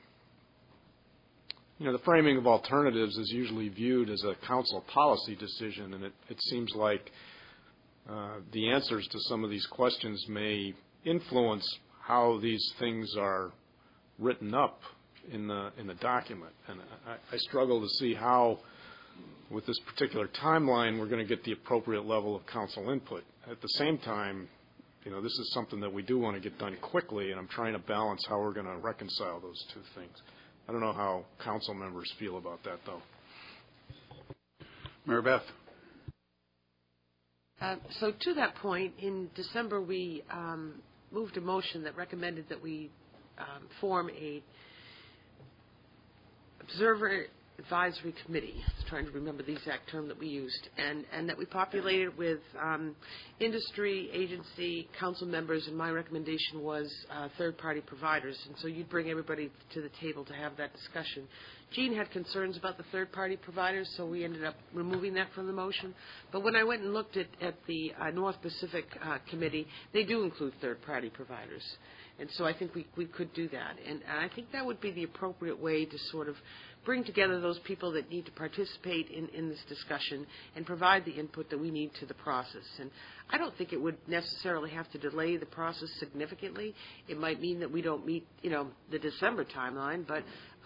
Speaker 6: the framing of alternatives is usually viewed as a council policy decision, and it seems like the answers to some of these questions may influence how these things are written up in the document. And I struggle to see how, with this particular timeline, we're going to get the appropriate level of council input. At the same time, this is something that we do want to get done quickly, and I'm trying to balance how we're going to reconcile those two things. I don't know how council members feel about that, though.
Speaker 1: Mary Beth.
Speaker 7: So to that point, in December we moved a motion that recommended that we form a observer advisory committee. I was trying to remember the exact term that we used, and that we populated with industry, agency, council members, and my recommendation was third-party providers. And so you'd bring everybody to the table to have that discussion. Gene had concerns about the third-party providers, so we ended up removing that from the motion. But when I went and looked at the North Pacific Committee, they do include third-party providers. And so I think we could do that. And I think that would be the appropriate way to sort of bring together those people that need to participate in this discussion and provide the input that we need to the process. And I don't think it would necessarily have to delay the process significantly. It might mean that we don't meet, the December timeline, but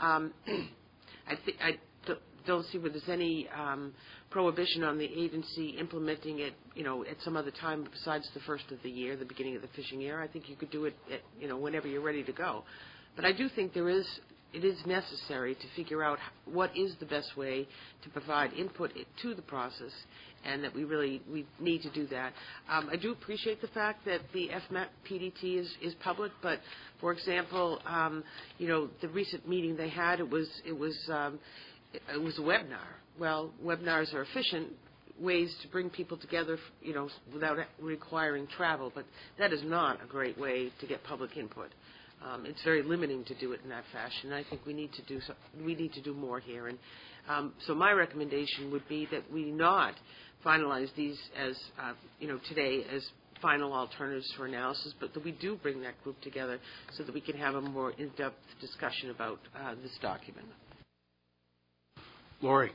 Speaker 7: I don't see where there's any prohibition on the agency implementing it, at some other time besides the first of the year, the beginning of the fishing year. I think you could do it, whenever you're ready to go. But I do think it is necessary to figure out what is the best way to provide input to the process, and that we need to do that. I do appreciate the fact that the FMAT PDT is public, but for example, the recent meeting they had, it was a webinar. Well, webinars are efficient ways to bring people together, without requiring travel, but that is not a great way to get public input. It's very limiting to do it in that fashion. I think we need to do more here. And so my recommendation would be that we not finalize these as today as final alternatives for analysis, but that we do bring that group together so that we can have a more in-depth discussion about this document.
Speaker 1: Lori.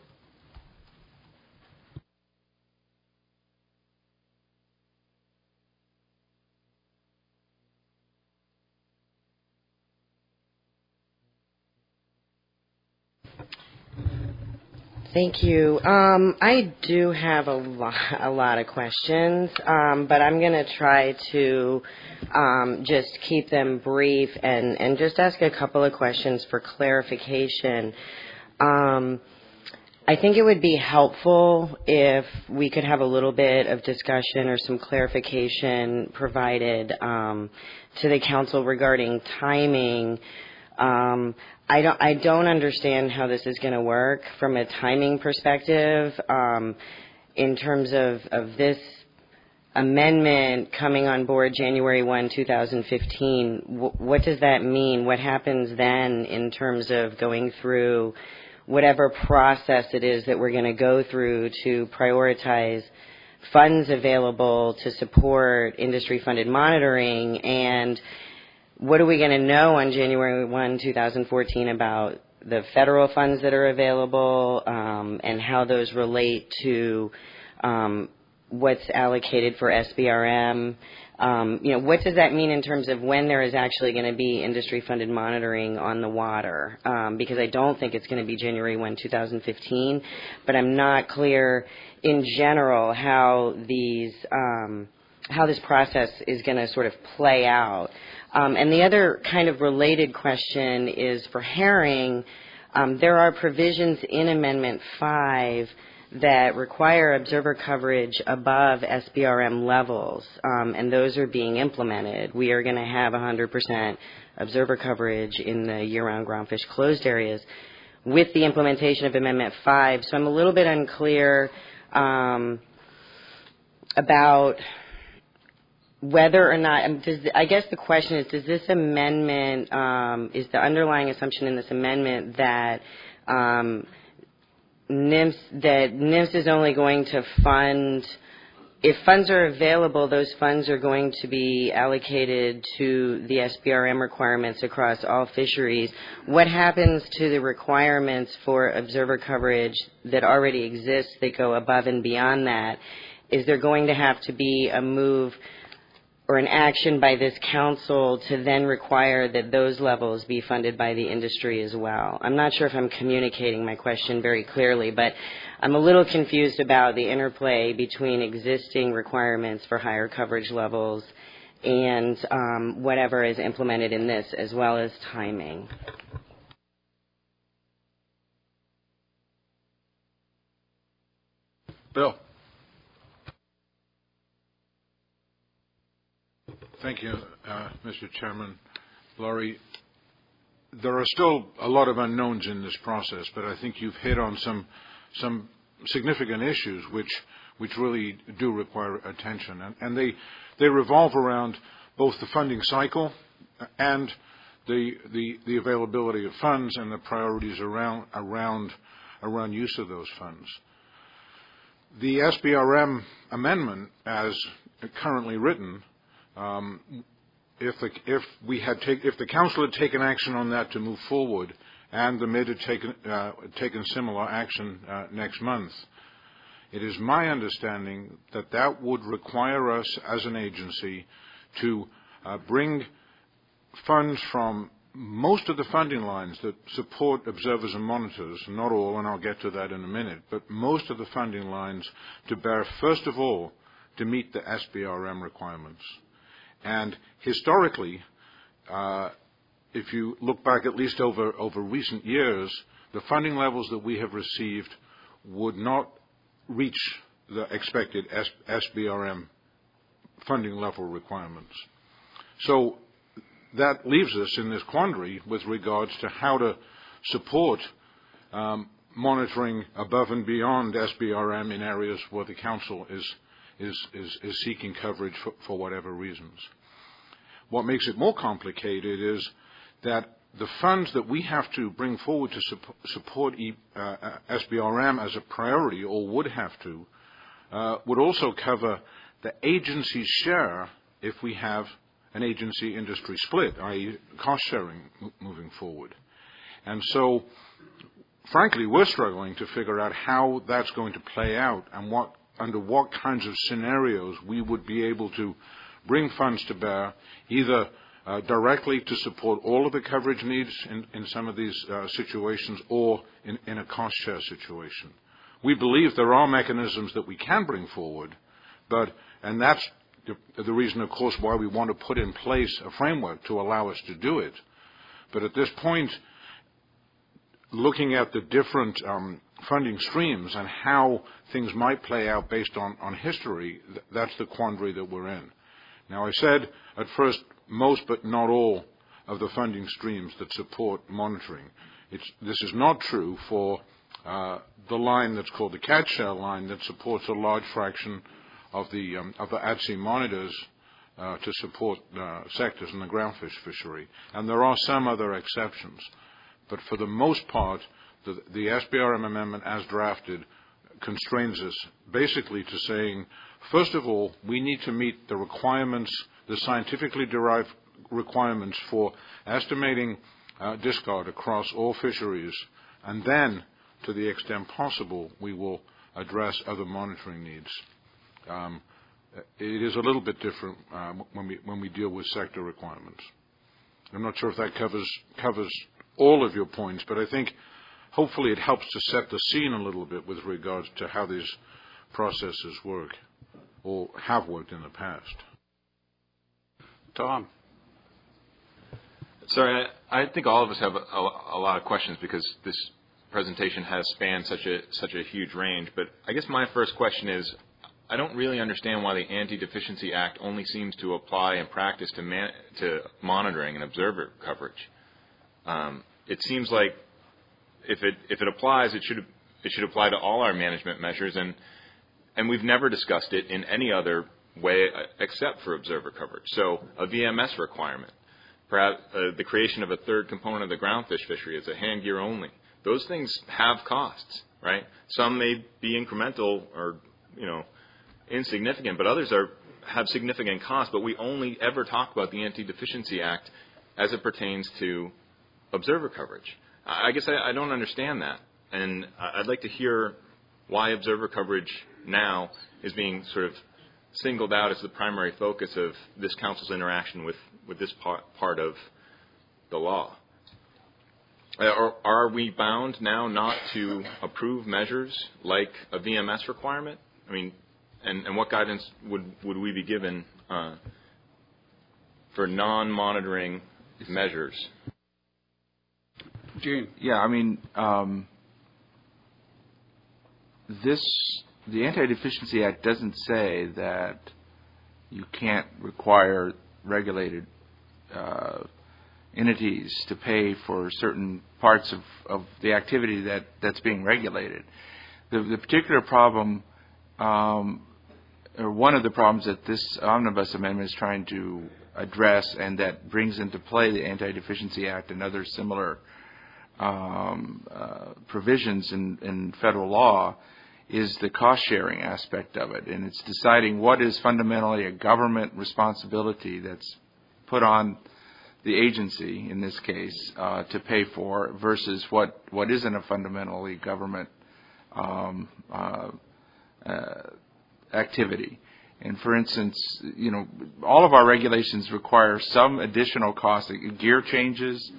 Speaker 8: Thank you. I do have a lot of questions, but I'm going to try to just keep them brief and just ask a couple of questions for clarification. I think it would be helpful if we could have a little bit of discussion or some clarification provided to the council regarding timing. I don't understand how this is going to work from a timing perspective in terms of this amendment coming on board January 1, 2015. What does that mean? What happens then in terms of going through whatever process it is that we're going to go through to prioritize funds available to support industry-funded monitoring, and what are we going to know on January 1, 2014 about the federal funds that are available and how those relate to what's allocated for SBRM? What does that mean in terms of when there is actually going to be industry-funded monitoring on the water? Because I don't think it's going to be January 1, 2015, but I'm not clear in general how this process is going to sort of play out. And the other kind of related question is for Herring. There are provisions in Amendment 5 that require observer coverage above SBRM levels, and those are being implemented. We are going to have 100% observer coverage in the year-round groundfish closed areas with the implementation of Amendment 5. So I'm a little bit unclear about whether or not, I guess the question is, does this amendment, is the underlying assumption in this amendment that NIMS is only going to fund, if funds are available, those funds are going to be allocated to the SBRM requirements across all fisheries. What happens to the requirements for observer coverage that already exist that go above and beyond that? Is there going to have to be a move or an action by this council to then require that those levels be funded by the industry as well? I'm not sure if I'm communicating my question very clearly, but I'm a little confused about the interplay between existing requirements for higher coverage levels and whatever is implemented in this, as well as timing.
Speaker 9: Bill. Thank you, Mr. Chairman. Laurie, there are still a lot of unknowns in this process, but I think you've hit on some significant issues which really do require attention, and they revolve around both the funding cycle and the availability of funds and the priorities around use of those funds. The SBRM amendment, as currently written, if the council had taken action on that to move forward, and the MID had taken similar action next month, it is my understanding that would require us as an agency to bring funds from most of the funding lines that support observers and monitors, not all, and I'll get to that in a minute, but most of the funding lines to bear, first of all, to meet the SBRM requirements. And historically, if you look back at least over recent years, the funding levels that we have received would not reach the expected SBRM funding level requirements. So that leaves us in this quandary with regards to how to support monitoring above and beyond SBRM in areas where the council is seeking coverage for whatever reasons. what makes it more complicated is that the funds that we have to bring forward to support SBRM as a priority, or would have to, would also cover the agency's share if we have an agency-industry split, i.e. cost-sharing moving forward. And so, frankly, we're struggling to figure out how that's going to play out and under what kinds of scenarios we would be able to bring funds to bear, either directly to support all of the coverage needs in some of these situations or in a cost-share situation. We believe there are mechanisms that we can bring forward, and that's the reason, of course, why we want to put in place a framework to allow us to do it. But at this point, looking at the different funding streams and how things might play out based on history, that's the quandary that we're in. Now, I said at first most but not all of the funding streams that support monitoring. This is not true for the line that's called the catch share line that supports a large fraction of the at-sea monitors to support sectors in the groundfish fishery. And there are some other exceptions. But for the most part, the SBRM amendment as drafted constrains us basically to saying, first of all, we need to meet the requirements, the scientifically derived requirements for estimating discard across all fisheries, and then, to the extent possible, we will address other monitoring needs. It is a little bit different when we deal with sector requirements. I'm not sure if that covers all of your points, but I think hopefully it helps to set the scene a little bit with regards to how these processes work or have worked in the past.
Speaker 1: Tom.
Speaker 10: Sorry, I think all of us have a lot of questions because this presentation has spanned such a huge range. But I guess my first question is, I don't really understand why the Anti-Deficiency Act only seems to apply in practice to monitoring and observer coverage. It seems like if it applies, it should apply to all our management measures, and we've never discussed it in any other way except for observer coverage. So a VMS requirement, perhaps the creation of a third component of the groundfish fishery as a hand gear only. Those things have costs, right? Some may be incremental or insignificant, but others have significant costs. But we only ever talk about the Anti-Deficiency Act as it pertains to observer coverage. I guess I don't understand that, and I'd like to hear why observer coverage now is being sort of singled out as the primary focus of this council's interaction with this part of the law. Are we bound now not to approve measures like a VMS requirement? I mean, and what guidance would we be given for non-monitoring measures?
Speaker 1: Gene.
Speaker 11: Yeah, I mean, the Anti-Deficiency Act doesn't say that you can't require regulated entities to pay for certain parts of the activity that's being regulated. The particular problem, or one of the problems that this omnibus amendment is trying to address, and that brings into play the Anti-Deficiency Act and other similar provisions in federal law, is the cost-sharing aspect of it. And it's deciding what is fundamentally a government responsibility that's put on the agency, in this case, to pay for versus what isn't a fundamentally government activity. And for instance, all of our regulations require some additional cost, gear changes,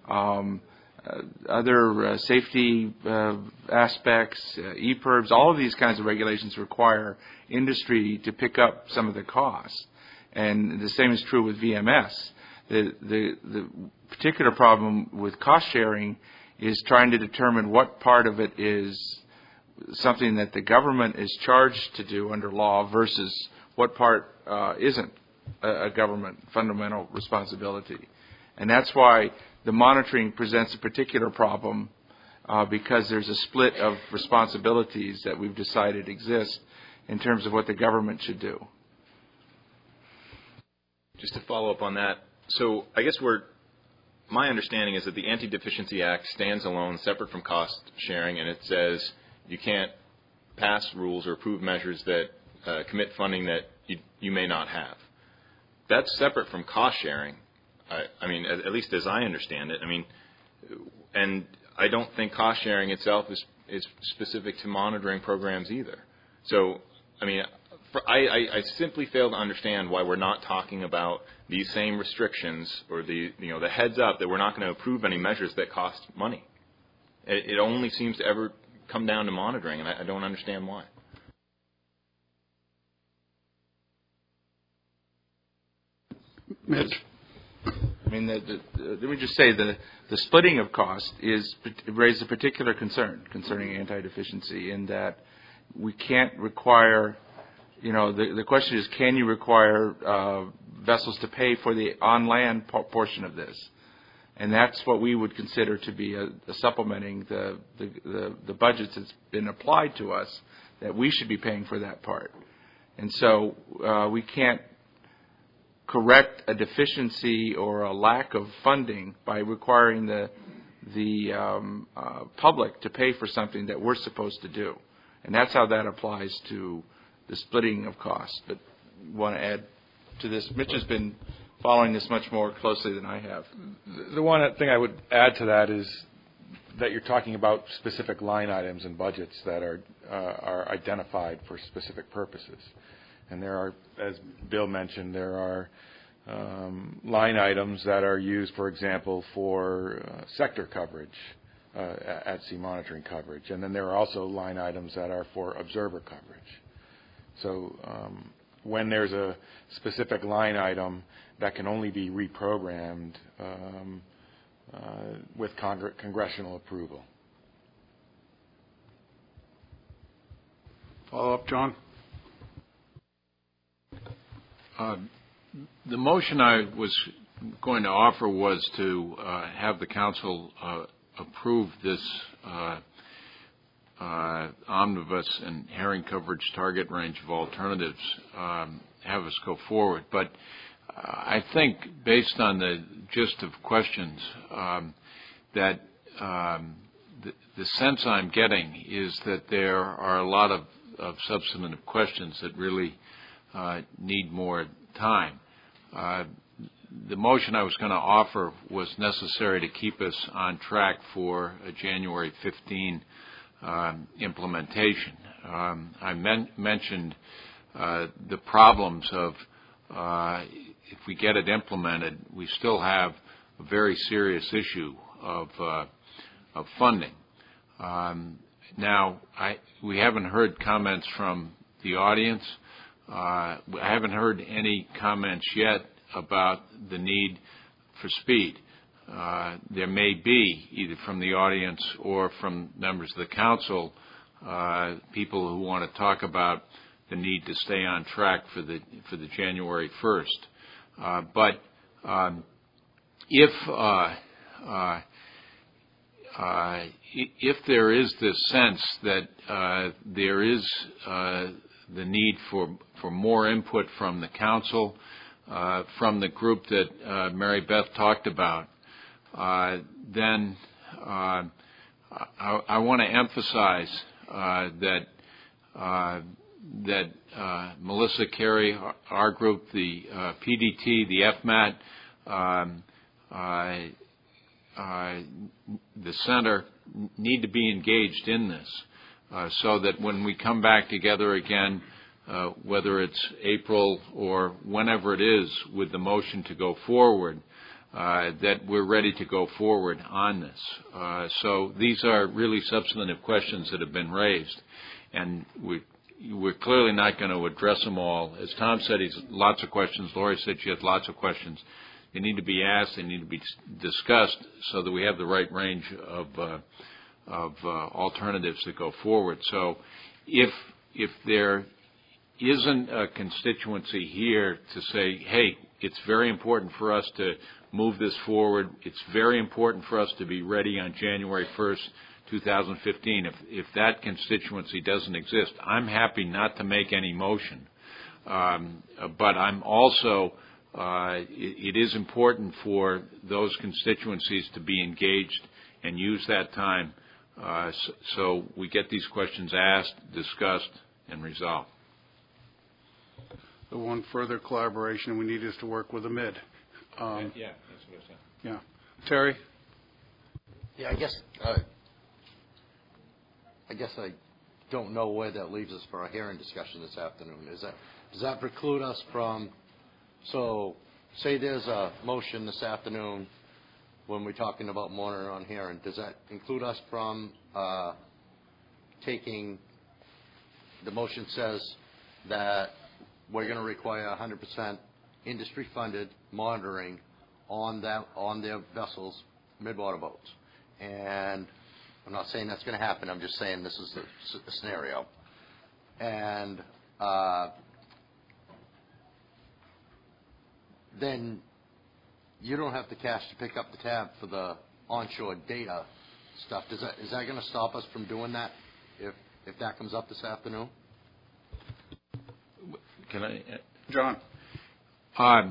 Speaker 11: other safety aspects, EPIRBs, all of these kinds of regulations require industry to pick up some of the costs. And the same is true with VMS. The particular problem with cost sharing is trying to determine what part of it is something that the government is charged to do under law versus what part isn't a government fundamental responsibility. And that's why the monitoring presents a particular problem because there's a split of responsibilities that we've decided exist in terms of what the government should do.
Speaker 10: Just to follow up on that, so I guess my understanding is that the Anti-Deficiency Act stands alone, separate from cost sharing, and it says you can't pass rules or approve measures that commit funding that you may not have. That's separate from cost sharing. I mean, at least as I understand it. I mean, and I don't think cost sharing itself is specific to monitoring programs either. So, I mean, I simply fail to understand why we're not talking about these same restrictions or the heads up that we're not going to approve any measures that cost money. It only seems to ever come down to monitoring, and I don't understand why.
Speaker 1: Mitch?
Speaker 11: I mean, let me just say the splitting of cost raised a particular concern concerning anti-deficiency in that we can't require, the question is, can you require vessels to pay for the on-land portion of this? And that's what we would consider to be supplementing the budgets that's been applied to us, that we should be paying for that part. And so we can't correct a deficiency or a lack of funding by requiring the public to pay for something that we're supposed to do. And that's how that applies to the splitting of costs. But you want to add to this? Mitch has been following this much more closely than I have.
Speaker 12: The one thing I would add to that is that you're talking about specific line items and budgets that are identified for specific purposes. And there are, as Bill mentioned, there are line items that are used, for example, for sector coverage, at-sea monitoring coverage. And then there are also line items that are for observer coverage. So when there's a specific line item that can only be reprogrammed with congressional approval.
Speaker 1: Follow up, John?
Speaker 2: The motion I was going to offer was to have the council approve this omnibus and herring coverage target range of alternatives, have us go forward. But I think, based on the gist of questions, that the sense I'm getting is that there are a lot of substantive questions that really need more time. The motion I was going to offer was necessary to keep us on track for a January 15 implementation. I mentioned the problems of if we get it implemented, we still have a very serious issue of funding. Now, we haven't heard comments from the audience. I haven't heard any comments yet about the need for speed. There may be, either from the audience or from members of the council, people who want to talk about the need to stay on track for the January 1st. But if there is this sense that there is the need for more input from the council, from the group that Mary Beth talked about, then I want to emphasize that Melissa Carey, our group, the PDT, the FMAT, the center need to be engaged in this, so that when we come back together again, whether it's April or whenever it is, with the motion to go forward, that we're ready to go forward on this. So these are really substantive questions that have been raised, and we're clearly not going to address them all. As Tom said, he's lots of questions. Lori said she had lots of questions. They need to be asked. They need to be discussed so that we have the right range of alternatives that go forward. So if there isn't a constituency here to say, hey, it's very important for us to move this forward, it's very important for us to be ready on January 1st, 2015. If that constituency doesn't exist, I'm happy not to make any motion. But I'm also it is important for those constituencies to be engaged and use that time so we get these questions asked, discussed, and resolved.
Speaker 1: The one further collaboration we need is to work with the MID.
Speaker 2: That's what I said.
Speaker 1: Yeah. Terry?
Speaker 13: Yeah, I guess I don't know where that leaves us for our hearing discussion this afternoon. Does that preclude us from, so say there's a motion this afternoon when we're talking about monitoring on hearing, does that include us from taking, the motion says that we're going to require 100% industry-funded monitoring on their vessels, midwater boats. And I'm not saying that's going to happen. I'm just saying this is the scenario. And then you don't have the cash to pick up the tab for the onshore data stuff. Is that going to stop us from doing that if that comes up this afternoon?
Speaker 2: Can I?
Speaker 1: John?
Speaker 2: I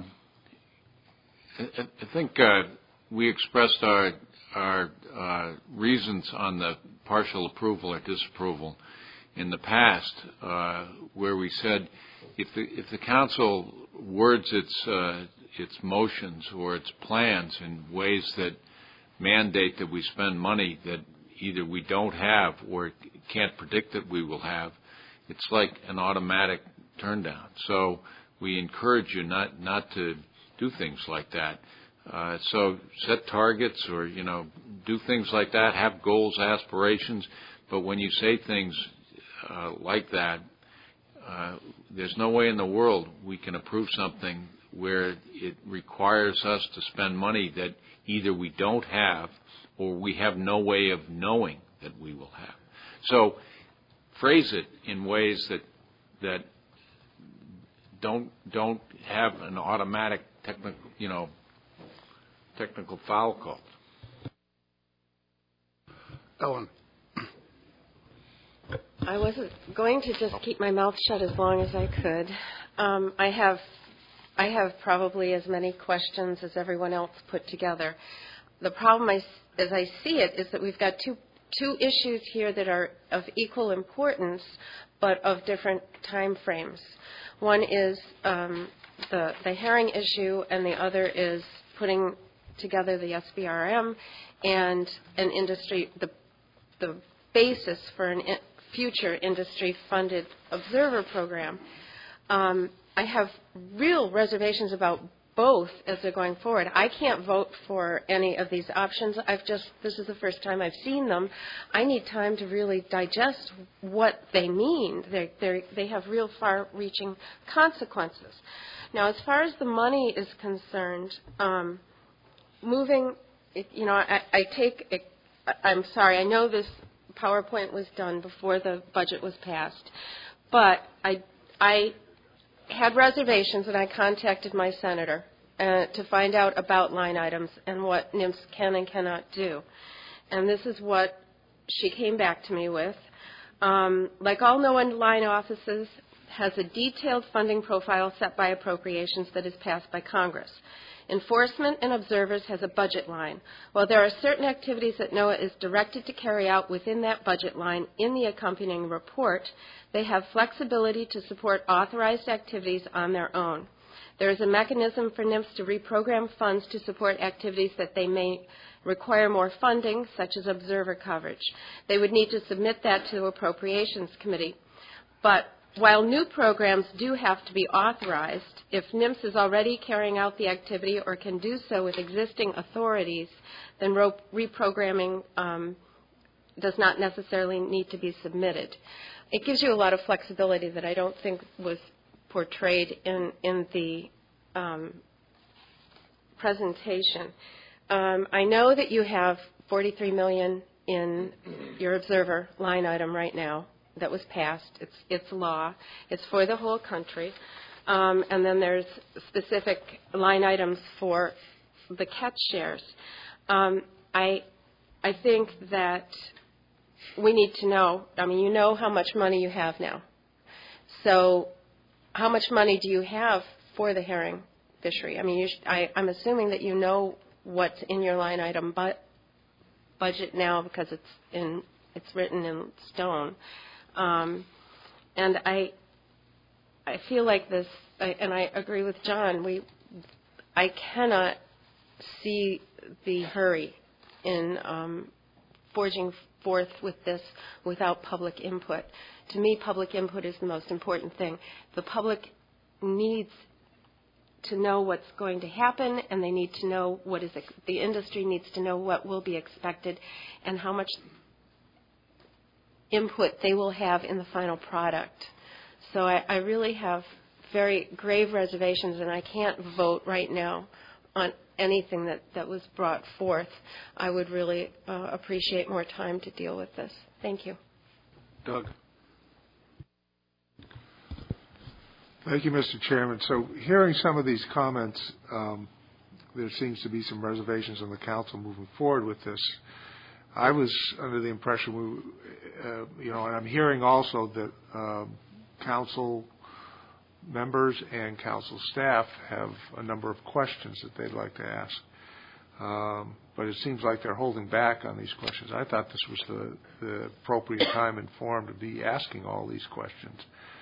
Speaker 2: think we expressed our reasons on the partial approval or disapproval in the past, where we said if the council words its motions or its plans in ways that mandate that we spend money that either we don't have or can't predict that we will have, it's like an automatic turn down. So we encourage you not to do things like that. So set targets or, do things like that, have goals, aspirations, but when you say things like that, there's no way in the world we can approve something where it requires us to spend money that either we don't have or we have no way of knowing that we will have. So phrase it in ways that don't have an automatic technical foul call.
Speaker 1: Ellen.
Speaker 14: I wasn't going to just keep my mouth shut as long as I could. I have probably as many questions as everyone else put together. The problem, as I see it, is that we've got two issues here that are of equal importance, but of different time frames. One is the herring issue, and the other is putting together the SBRM and an industry, the basis for a future industry-funded observer program. I have real reservations about both as they're going forward. I can't vote for any of these options. This is the first time I've seen them. I need time to really digest what they mean. They have real far-reaching consequences. Now, as far as the money is concerned, I'm sorry, I know this PowerPoint was done before the budget was passed, but I had reservations and I contacted my senator to find out about line items and what NMFS can and cannot do. And this is what she came back to me with. Like all known line offices, has a detailed funding profile set by appropriations that is passed by Congress. Enforcement and observers has a budget line. While there are certain activities that NOAA is directed to carry out within that budget line in the accompanying report, they have flexibility to support authorized activities on their own. There is a mechanism for NMFS to reprogram funds to support activities that they may require more funding, such as observer coverage. They would need to submit that to the Appropriations Committee. But while new programs do have to be authorized, if NMFS is already carrying out the activity or can do so with existing authorities, then reprogramming does not necessarily need to be submitted. It gives you a lot of flexibility that I don't think was portrayed in the presentation. I know that you have $43 million in your observer line item right now that was passed. It's law. It's for the whole country. And then there's specific line items for the catch shares. I think that we need to know, you know how much money you have now. So how much money do you have for the herring fishery? I mean, I'm assuming that you know what's in your line item budget now because it's written in stone. And I feel like this, and I agree with John, I cannot see the hurry in forging forth with this without public input. To me, public input is the most important thing. The public needs to know what's going to happen, and they need to know the industry needs to know what will be expected and how much input they will have in the final product. So I really have very grave reservations, and I can't vote right now on anything that was brought forth. I would really appreciate more time to deal with this. Thank you.
Speaker 1: Doug.
Speaker 15: Thank you, Mr. Chairman. So hearing some of these comments, there seems to be some reservations on the council moving forward with this. I was under the impression and I'm hearing also that council members and council staff have a number of questions that they'd like to ask. But it seems like they're holding back on these questions. I thought this was the appropriate time and forum to be asking all these questions.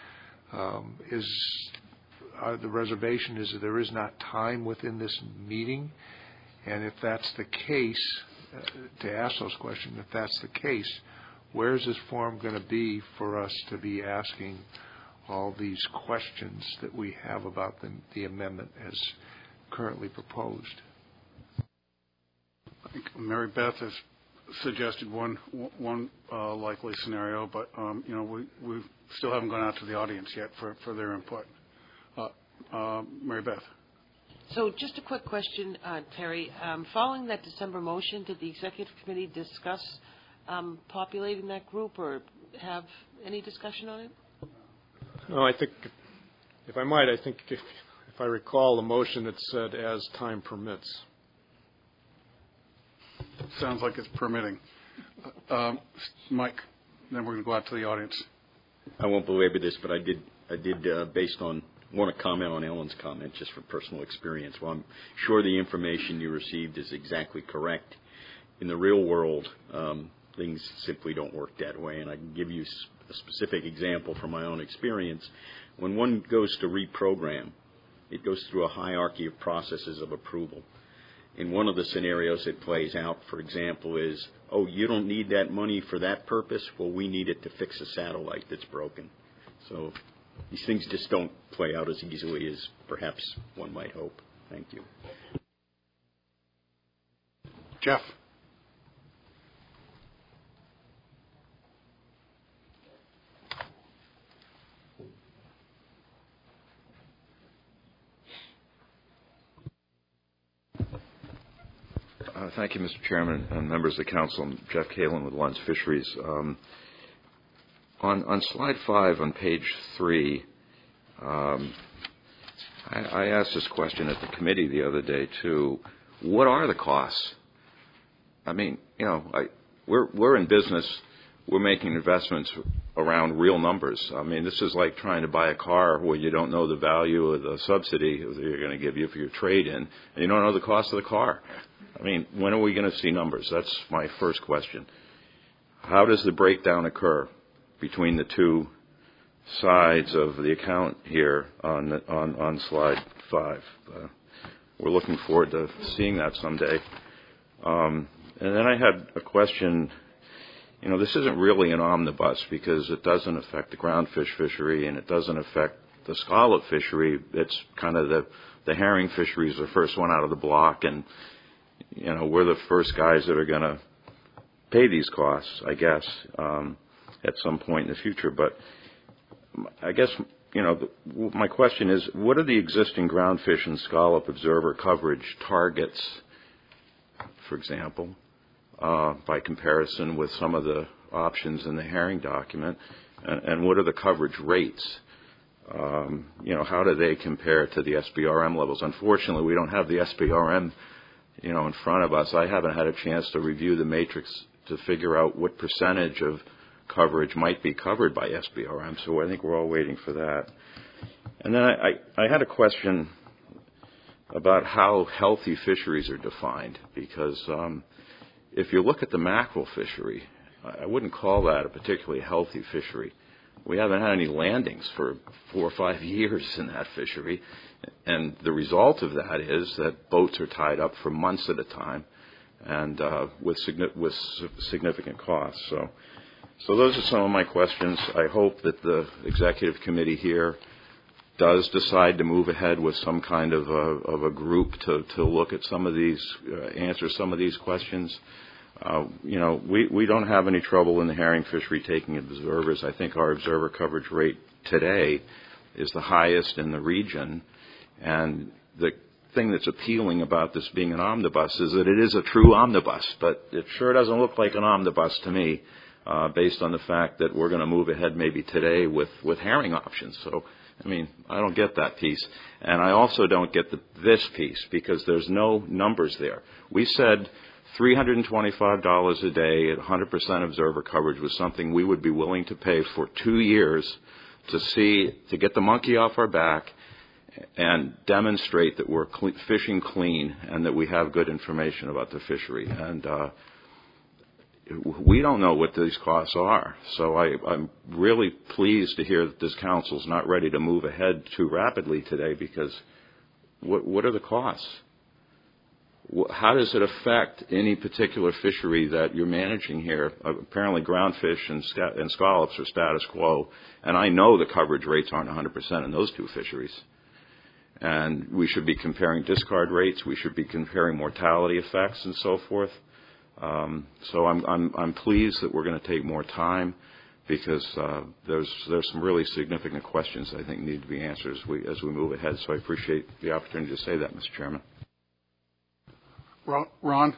Speaker 15: The reservation is that there is not time within this meeting? And if that's the case, to ask those questions, if that's the case, where is this forum going to be for us to be asking all these questions that we have about the amendment as currently proposed?
Speaker 1: I think Mary Beth has suggested one likely scenario, but we still haven't gone out to the audience yet for their input. Mary Beth.
Speaker 7: So just a quick question, Terry. Following that December motion, did the executive committee discuss populating that group or have any discussion on it?
Speaker 6: No, I think, if I might, if I recall the motion, it said as time permits.
Speaker 1: Sounds like it's permitting. Mike, then we're going to go out to the audience.
Speaker 16: I won't belabor this, but I did based on, want to comment on Ellen's comment just for personal experience. Well, I'm sure the information you received is exactly correct. In the real world, things simply don't work that way, and I can give you a specific example from my own experience. When one goes to reprogram, it goes through a hierarchy of processes of approval. In one of the scenarios it plays out, for example, is, oh, you don't need that money for that purpose? Well, we need it to fix a satellite that's broken. So these things just don't play out as easily as perhaps one might hope. Thank you.
Speaker 1: Jeff.
Speaker 17: Thank you, Mr. Chairman and members of the council. I'm Jeff Kalin with Lawrence Fisheries. On slide 5 on page 3, I asked this question at the committee the other day too. What are the costs? I mean, we're in business. We're making investments around real numbers. I mean, this is like trying to buy a car where you don't know the value of the subsidy that they're going to give you for your trade-in, and you don't know the cost of the car. I mean, when are we going to see numbers? That's my first question. How does the breakdown occur between the two sides of the account here on slide 5? We're looking forward to seeing that someday. And then I had a question. This isn't really an omnibus because it doesn't affect the groundfish fishery and it doesn't affect the scallop fishery. It's kind of the herring fishery is the first one out of the block, and we're the first guys that are going to pay these costs, I guess, at some point in the future. But I guess, my question is, what are the existing groundfish and scallop observer coverage targets, for example, by comparison with some of the options in the herring document, and what are the coverage rates? How do they compare to the SBRM levels? Unfortunately, we don't have the SBRM in front of us. I haven't had a chance to review the matrix to figure out what percentage of coverage might be covered by SBRM, so I think we're all waiting for that. And then I had a question about how healthy fisheries are defined, because if you look at the mackerel fishery, I wouldn't call that a particularly healthy fishery. We haven't had any landings for 4 or 5 years in that fishery, and the result of that is that boats are tied up for months at a time, and with significant costs. So those are some of my questions. I hope that the executive committee here does decide to move ahead with some kind of a group to look at some of these, answer some of these questions. We don't have any trouble in the herring fishery taking observers. I think our observer coverage rate today is the highest in the region. And the thing that's appealing about this being an omnibus is that it is a true omnibus, but it sure doesn't look like an omnibus to me, based on the fact that we're going to move ahead maybe today with herring options. So, I mean, I don't get that piece. And I also don't get this piece, because there's no numbers there. We said $325 a day at 100% observer coverage was something we would be willing to pay for 2 years to get the monkey off our back and demonstrate that we're fishing clean and that we have good information about the fishery. And we don't know what these costs are. So I'm really pleased to hear that this council's not ready to move ahead too rapidly today, because what are the costs? How does it affect any particular fishery that you're managing here? Apparently groundfish and scallops are status quo, and I know the coverage rates aren't 100% in those two fisheries. And we should be comparing discard rates. We should be comparing mortality effects and so forth. So I'm pleased that we're going to take more time, because there's some really significant questions I think need to be answered as we move ahead. So I appreciate the opportunity to say that, Mr. Chairman.
Speaker 1: Ron?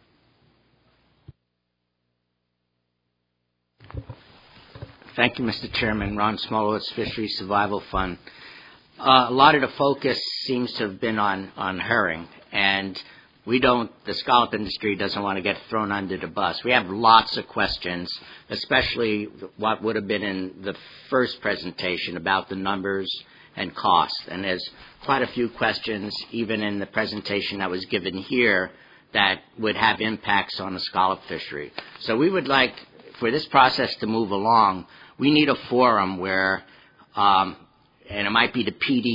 Speaker 18: Thank you, Mr. Chairman. Ron Smolowitz, Fisheries Survival Fund. A lot of the focus seems to have been on herring, and the scallop industry doesn't want to get thrown under the bus. We have lots of questions, especially what would have been in the first presentation about the numbers and costs. And there's quite a few questions, even in the presentation that was given here, that would have impacts on the scallop fishery. So we would like, for this process to move along, we need a forum where, and it might be the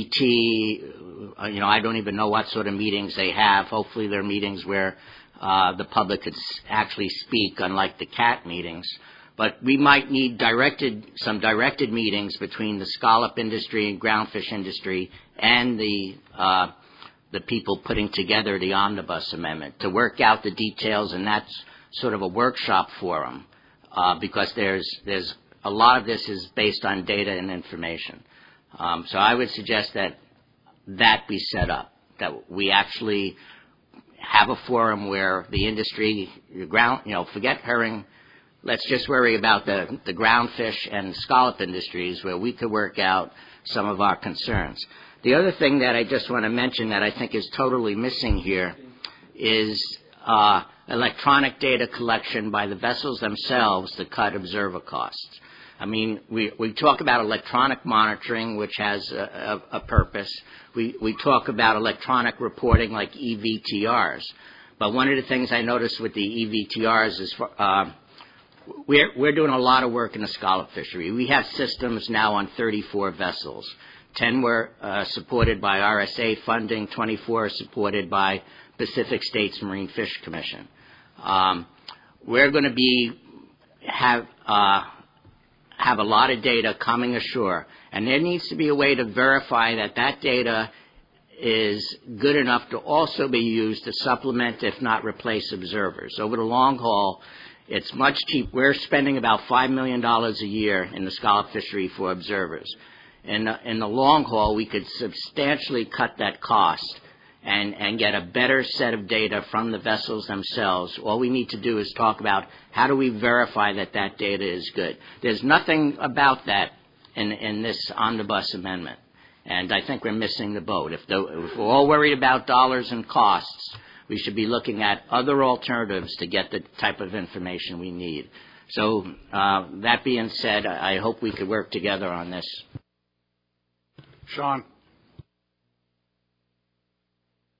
Speaker 18: PDT, I don't even know what sort of meetings they have. Hopefully they're meetings where the public could actually speak, unlike the CAT meetings. But we might need some directed meetings between the scallop industry and groundfish industry and the people putting together the omnibus amendment to work out the details, and that's sort of a workshop forum, because there's a lot of this is based on data and information. So I would suggest that be set up, that we actually have a forum where the industry, forget herring. Let's just worry about the groundfish and scallop industries, where we could work out some of our concerns. The other thing that I just want to mention that I think is totally missing here is electronic data collection by the vessels themselves to cut observer costs. I mean, we talk about electronic monitoring, which has a purpose. We talk about electronic reporting like EVTRs. But one of the things I noticed with the EVTRs is we're doing a lot of work in the scallop fishery. We have systems now on 34 vessels. 10 were supported by RSA funding, 24 are supported by Pacific States Marine Fish Commission. We're going to have a lot of data coming ashore, and there needs to be a way to verify that data is good enough to also be used to supplement, if not replace, observers. Over the long haul, it's much cheaper. We're spending about $5 million a year in the scallop fishery for observers. In the long haul, we could substantially cut that cost and get a better set of data from the vessels themselves. All we need to do is talk about how do we verify that data is good. There's nothing about that in this omnibus amendment, and I think we're missing the boat. If we're all worried about dollars and costs, we should be looking at other alternatives to get the type of information we need. So that being said, I hope we could work together on this.
Speaker 1: Sean.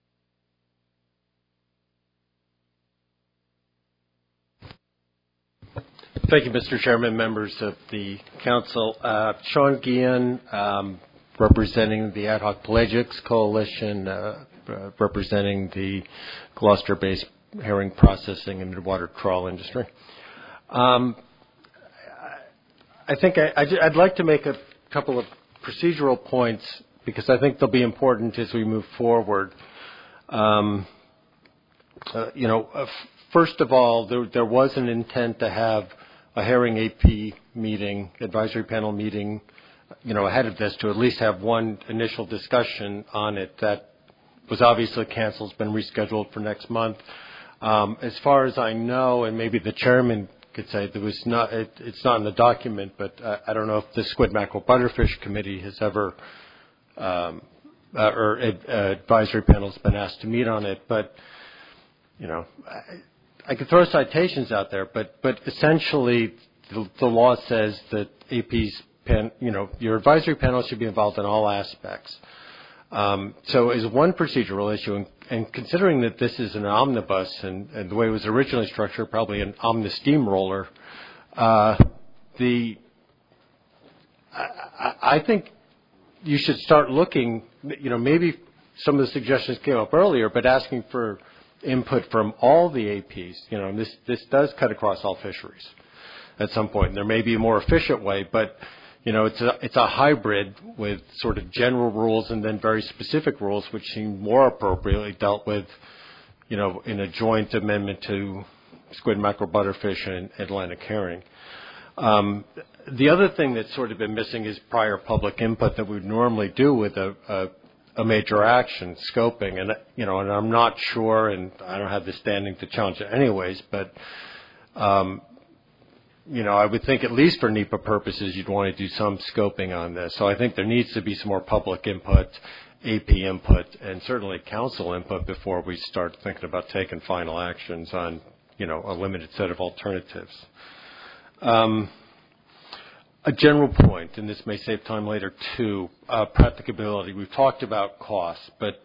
Speaker 19: Thank you, Mr. Chairman, members of the council. Sean Guillen, representing the Ad Hoc Pelagics Coalition, representing the Gloucester-based herring processing and midwater trawl industry. I think I'd like to make a couple of procedural points because I think they'll be important as we move forward. First of all, there was an intent to have a herring AP meeting, advisory panel meeting, ahead of this to at least have one initial discussion on it. That was obviously canceled. It's been rescheduled for next month. As far as I know, and maybe the chairman could say it's not in the document, but I don't know if the Squid Mackerel Butterfish Committee has ever, or advisory panel has been asked to meet on it. But, I could throw citations out there, but essentially the law says that AP's your advisory panel should be involved in all aspects. So as one procedural issue, and considering that this is an omnibus and the way it was originally structured, probably an omnibus steamroller, I think you should start looking, maybe some of the suggestions came up earlier, but asking for input from all the APs. This does cut across all fisheries at some point. And there may be a more efficient way, but it's a hybrid with sort of general rules and then very specific rules, which seem more appropriately dealt with, in a joint amendment to squid, mackerel, butterfish, and Atlantic herring. The other thing that's sort of been missing is prior public input that we would normally do with a major action scoping, and and I'm not sure, and I don't have the standing to challenge it anyways, but I would think at least for NEPA purposes you'd want to do some scoping on this. So I think there needs to be some more public input, AP input, and certainly council input before we start thinking about taking final actions on a limited set of alternatives. A general point, and this may save time later too, practicability. We've talked about costs, but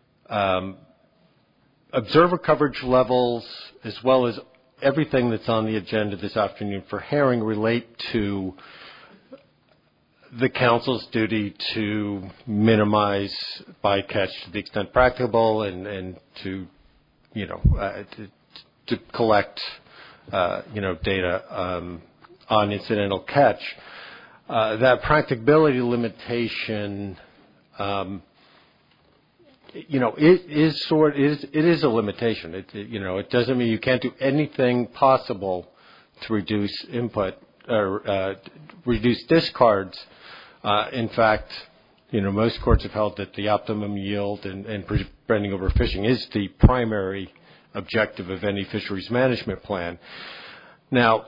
Speaker 19: observer coverage levels as well as everything that's on the agenda this afternoon for herring relate to the council's duty to minimize bycatch to the extent practicable and to collect data on incidental catch. That practicability limitation, it is a limitation. It doesn't mean you can't do anything possible to reduce input or reduce discards. In fact, most courts have held that the optimum yield and preventing overfishing is the primary objective of any fisheries management plan. Now,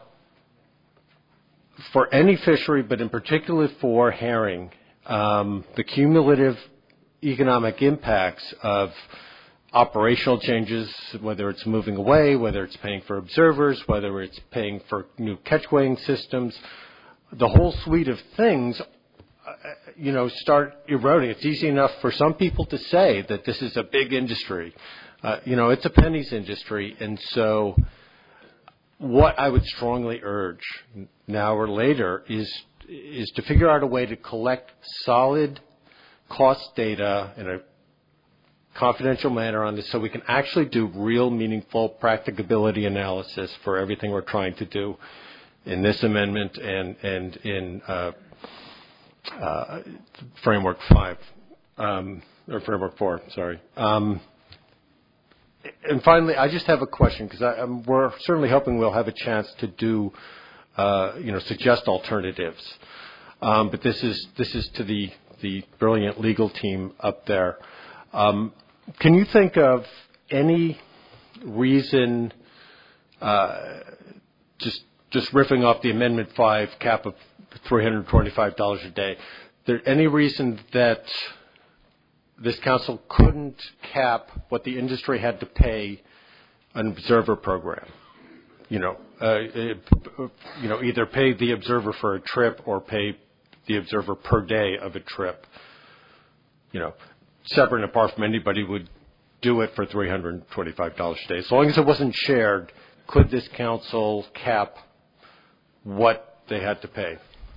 Speaker 19: for any fishery, but in particular for herring, the cumulative economic impacts of operational changes, whether it's moving away, whether it's paying for observers, whether it's paying for new catch weighing systems, the whole suite of things, start eroding. It's easy enough for some people to say that this is a big industry. It's a pennies industry, and so what I would strongly urge now or later is to figure out a way to collect solid cost data in a confidential manner on this so we can actually do real meaningful practicability analysis for everything we're trying to do in this amendment and in Framework 5, or Framework 4, sorry. And finally, I just have a question because we're certainly hoping we'll have a chance to do, suggest alternatives. But this is to the brilliant legal team up there. Can you think of any reason, just riffing off the Amendment 5 cap of $325 a day, there any reason that this council couldn't cap what the industry had to pay an observer program? Either pay the observer for a trip or pay the observer per day of a trip. Separate and apart from anybody would do it for $325 a day. As long as it wasn't shared, could this council cap what they had to pay.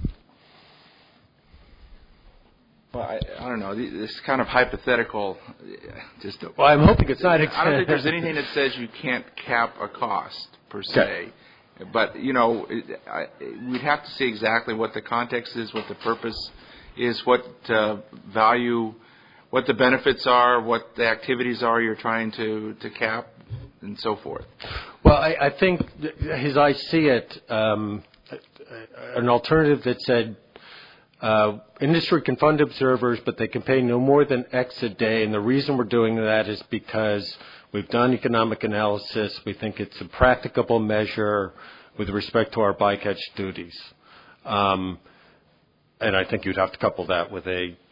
Speaker 11: Well, I don't know. This kind of hypothetical.
Speaker 19: Well, I'm hoping it's not.
Speaker 11: I don't think there's anything that says you can't cap a cost per se.
Speaker 19: Okay.
Speaker 11: But we'd have to see exactly what the context is, what the purpose is, what value, what the benefits are, what the activities are you're trying to cap, and so forth.
Speaker 19: Well, I think, as I see it, an alternative that said industry can fund observers, but they can pay no more than X a day. And the reason we're doing that is because we've done economic analysis. We think it's a practicable measure with respect to our bycatch duties. And I think you'd have to couple that with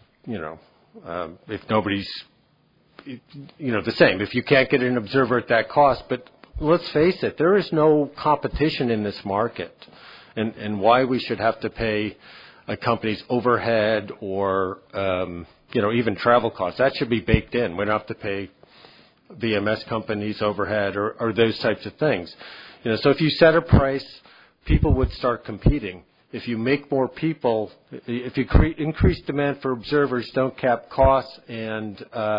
Speaker 19: if nobody's, the same. If you can't get an observer at that cost, but let's face it, there is no competition in this market. And why we should have to pay a company's overhead or, even travel costs, that should be baked in. We don't have to pay VMS companies overhead or those types of things. So if you set a price, people would start competing. If you make more people, if you increase demand for observers, don't cap costs, and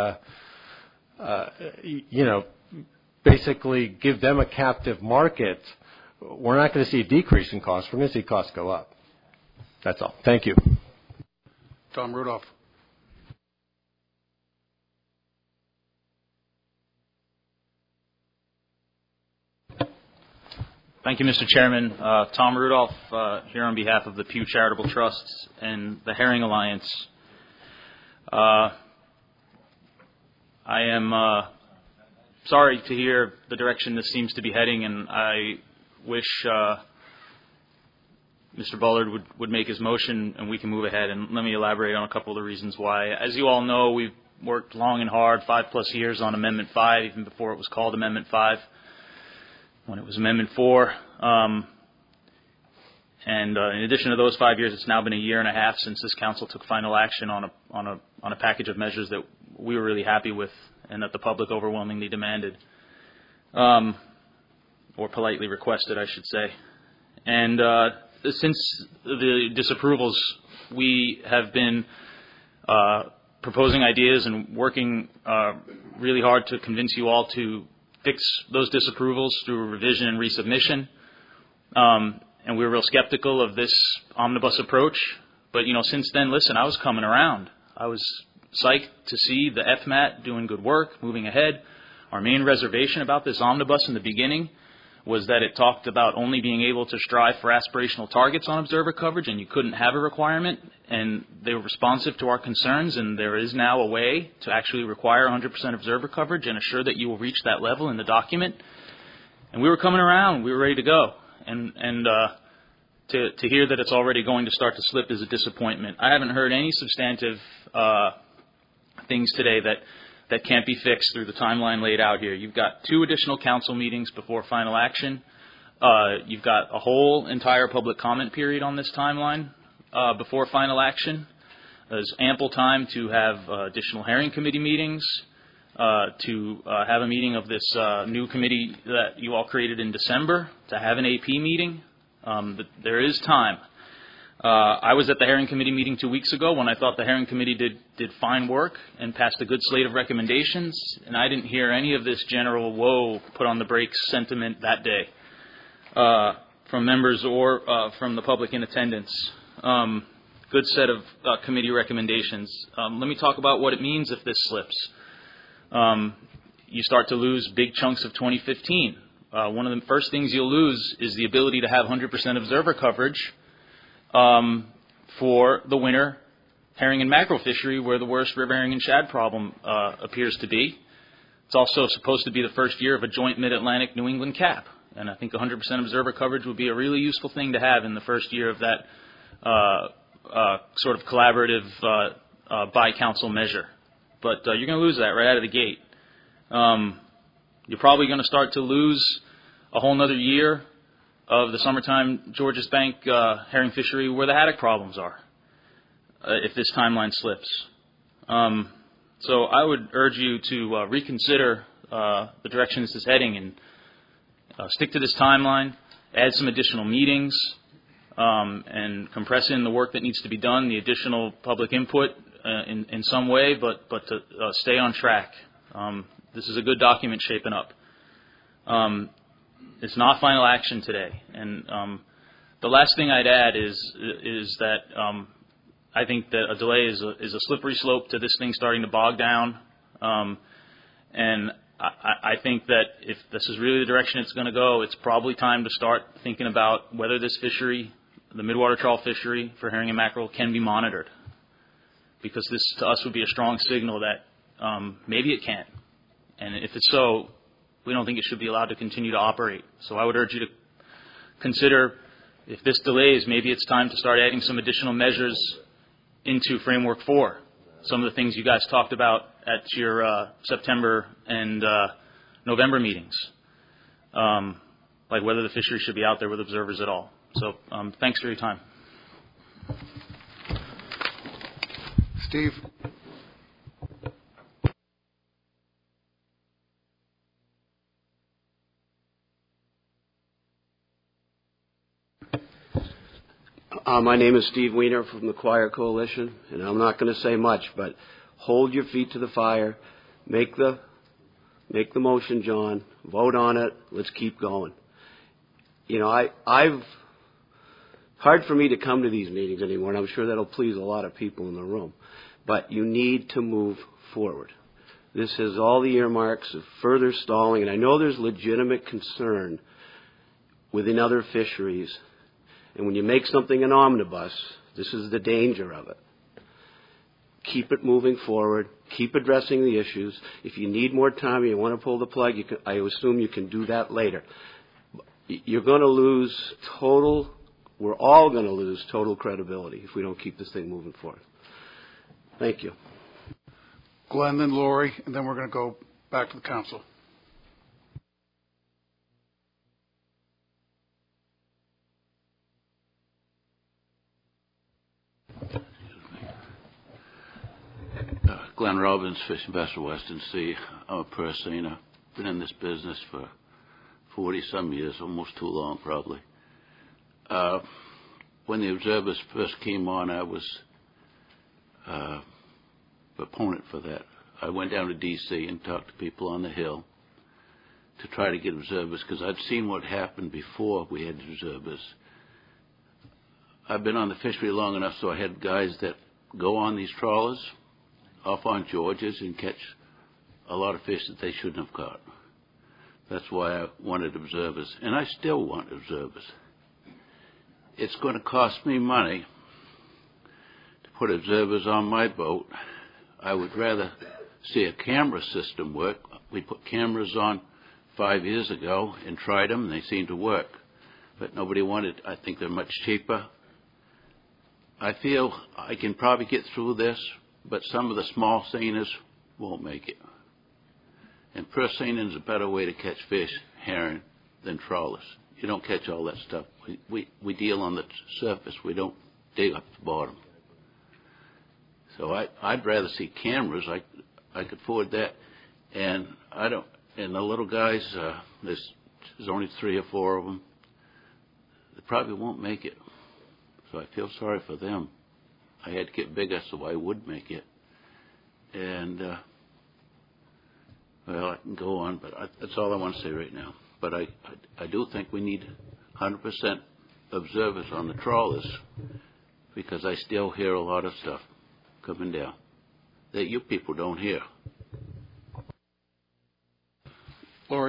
Speaker 19: basically give them a captive market, we're not going to see a decrease in costs. We're going to see costs go up. That's all. Thank you.
Speaker 1: Tom Rudolph.
Speaker 20: Thank you, Mr. Chairman. Tom Rudolph here on behalf of the Pew Charitable Trusts and the Herring Alliance. I am sorry to hear the direction this seems to be heading, and I wish Mr. Bullard would make his motion and we can move ahead. And let me elaborate on a couple of the reasons why. As you all know, we've worked long and hard, 5+ years on Amendment 5, even before it was called Amendment 5. When it was Amendment 4. And in addition to those 5 years, it's now been a year and a half since this council took final action on a package of measures that we were really happy with and that the public overwhelmingly demanded, or politely requested, I should say. And since the disapprovals, we have been proposing ideas and working really hard to convince you all to fix those disapprovals through revision and resubmission. And we were real skeptical of this omnibus approach. But, since then, listen, I was coming around. I was psyched to see the FMAT doing good work, moving ahead. Our main reservation about this omnibus in the beginning was that it talked about only being able to strive for aspirational targets on observer coverage, and you couldn't have a requirement, and they were responsive to our concerns, and there is now a way to actually require 100% observer coverage and assure that you will reach that level in the document. And we were coming around. We were ready to go. And to hear that it's already going to start to slip is a disappointment. I haven't heard any substantive things today that can't be fixed through the timeline laid out here. You've got 2 additional council meetings before final action. You've got a whole entire public comment period on this timeline before final action. There's ample time to have additional herring committee meetings, to have a meeting of this new committee that you all created in December, to have an AP meeting. There is time. I was at the Herring Committee meeting 2 weeks ago when I thought the Herring Committee did fine work and passed a good slate of recommendations, and I didn't hear any of this general, whoa, put on the brakes sentiment that day from members or from the public in attendance. Good set of committee recommendations. Let me talk about what it means if this slips. You start to lose big chunks of 2015. One of the first things you'll lose is the ability to have 100% observer coverage for the winter herring and mackerel fishery, where the worst river herring and shad problem appears to be. It's also supposed to be the first year of a joint Mid-Atlantic New England cap, and I think 100% observer coverage would be a really useful thing to have in the first year of that sort of collaborative bi-council measure. But you're going to lose that right out of the gate. You're probably going to start to lose a whole other year of the summertime Georges Bank herring fishery where the haddock problems are, if this timeline slips. So I would urge you to reconsider the direction this is heading and stick to this timeline, add some additional meetings, and compress in the work that needs to be done, the additional public input in some way, but to stay on track. This is a good document shaping up. It's not final action today. And the last thing I'd add is that I think that a delay is a slippery slope to this thing starting to bog down. And I think that if this is really the direction it's going to go, it's probably time to start thinking about whether this fishery, the midwater trawl fishery for herring and mackerel, can be monitored. Because this, to us, would be a strong signal that maybe it can. And if it's so, we don't think it should be allowed to continue to operate. So I would urge you to consider, if this delays, maybe it's time to start adding some additional measures into Framework 4. Some of the things you guys talked about at your September and November meetings, like whether the fishery should be out there with observers at all. So thanks for your time.
Speaker 1: Steve.
Speaker 21: My name is Steve Weiner from the Choir Coalition, and I'm not going to say much, but hold your feet to the fire. Make the motion, John. Vote on it. Let's keep going. You know, I've hard for me to come to these meetings anymore, and I'm sure that'll please a lot of people in the room. But you need to move forward. This has all the earmarks of further stalling, and I know there's legitimate concern within other fisheries. And when you make something an omnibus, this is the danger of it. Keep it moving forward. Keep addressing the issues. If you need more time and you want to pull the plug, I assume you can do that later. You're going to lose we're all going to lose total credibility if we don't keep this thing moving forward. Thank you.
Speaker 1: Glenn, then Lori, and then we're going to go back to the council.
Speaker 22: Glenn Robbins, Fishing Vessel Western Sea. I'm a person. I've been in this business for 40-some years, almost too long probably. When the observers first came on, I was proponent for that. I went down to D.C. and talked to people on the Hill to try to get observers, because I'd seen what happened before we had observers. I've been on the fishery long enough, so I had guys that go on these trawlers off on Georges and catch a lot of fish that they shouldn't have caught. That's why I wanted observers, and I still want observers. It's going to cost me money to put observers on my boat. I would rather see a camera system work. We put cameras on 5 years ago and tried them, and they seemed to work. But nobody wanted. I think they're much cheaper. I feel I can probably get through this, but some of the small seiners won't make it. And purse seining is a better way to catch fish, herring, than trawlers. You don't catch all that stuff. We deal on the surface. We don't dig up the bottom. So I'd rather see cameras. I could afford that. And I don't. And the little guys, there's only 3 or 4 of them. They probably won't make it. So I feel sorry for them. I had to get bigger so I would make it. And, well, I can go on, but that's all I want to say right now. But I do think we need 100% observers on the trawlers, because I still hear a lot of stuff coming down that you people don't hear.
Speaker 1: Lori.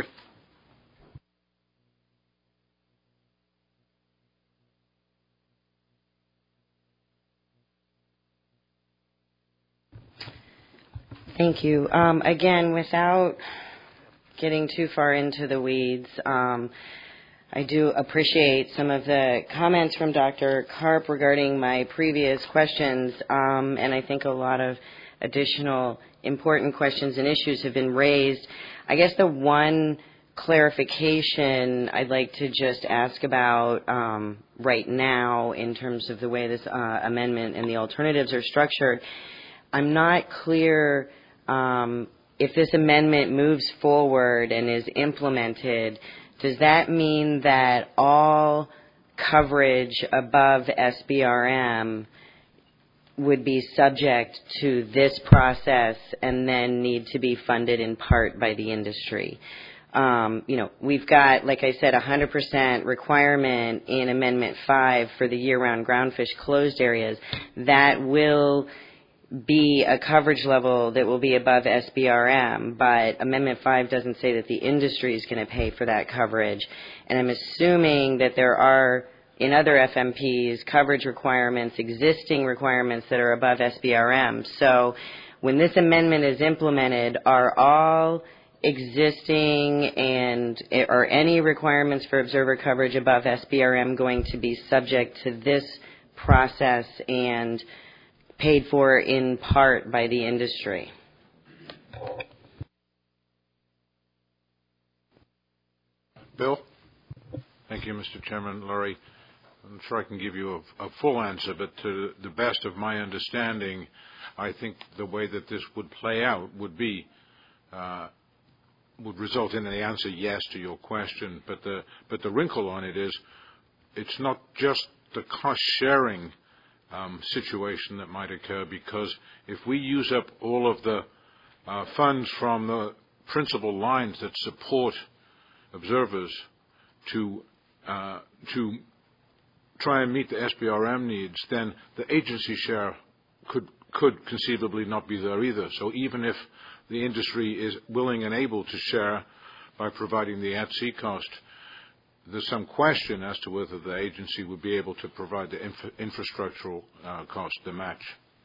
Speaker 8: Thank you. Again, without getting too far into the weeds, I do appreciate some of the comments from Dr. Karp regarding my previous questions, and I think a lot of additional important questions and issues have been raised. I guess the one clarification I'd like to just ask about right now in terms of the way this amendment and the alternatives are structured, I'm not clear if this amendment moves forward and is implemented, does that mean that all coverage above SBRM would be subject to this process and then need to be funded in part by the industry. We've got, like I said, 100% requirement in Amendment 5 for the year-round groundfish closed areas. That will be a coverage level that will be above SBRM, but Amendment 5 doesn't say that the industry is going to pay for that coverage. And I'm assuming that there are, in other FMPs, coverage requirements, existing requirements that are above SBRM. So when this amendment is implemented, are all existing or any requirements for observer coverage above SBRM going to be subject to this process and paid for in part by the industry?
Speaker 9: Bill? Thank you, Mr. Chairman. Laurie, I'm sure I can give you a full answer, but to the best of my understanding, I think the way that this would play out would result in the answer yes to your question. But the wrinkle on it is it's not just the cost-sharing situation that might occur, because if we use up all of the funds from the principal lines that support observers to try and meet the SBRM needs, then the agency share could conceivably not be there either. So even if the industry is willing and able to share by providing the at-sea cost, there's some question as to whether the agency would be able to provide the infrastructural cost to match.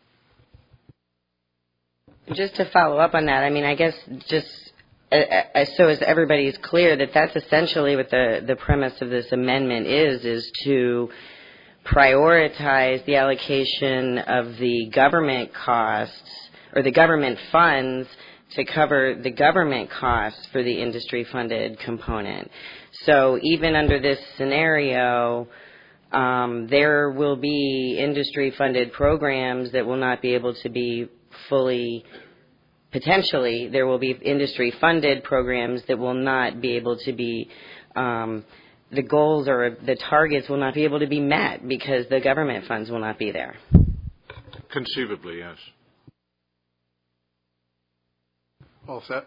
Speaker 8: Just to follow up on that, I guess just so as everybody is clear that that's essentially what the premise of this amendment is to prioritize the allocation of the government costs or the government funds to cover the government costs for the industry-funded component. So even under this scenario, there will be industry-funded programs that will not be able to be fully, potentially, there will be industry-funded programs that will not be able to be, the goals or the targets will not be able to be met because the government funds will not be there.
Speaker 9: Conceivably, yes.
Speaker 1: All set?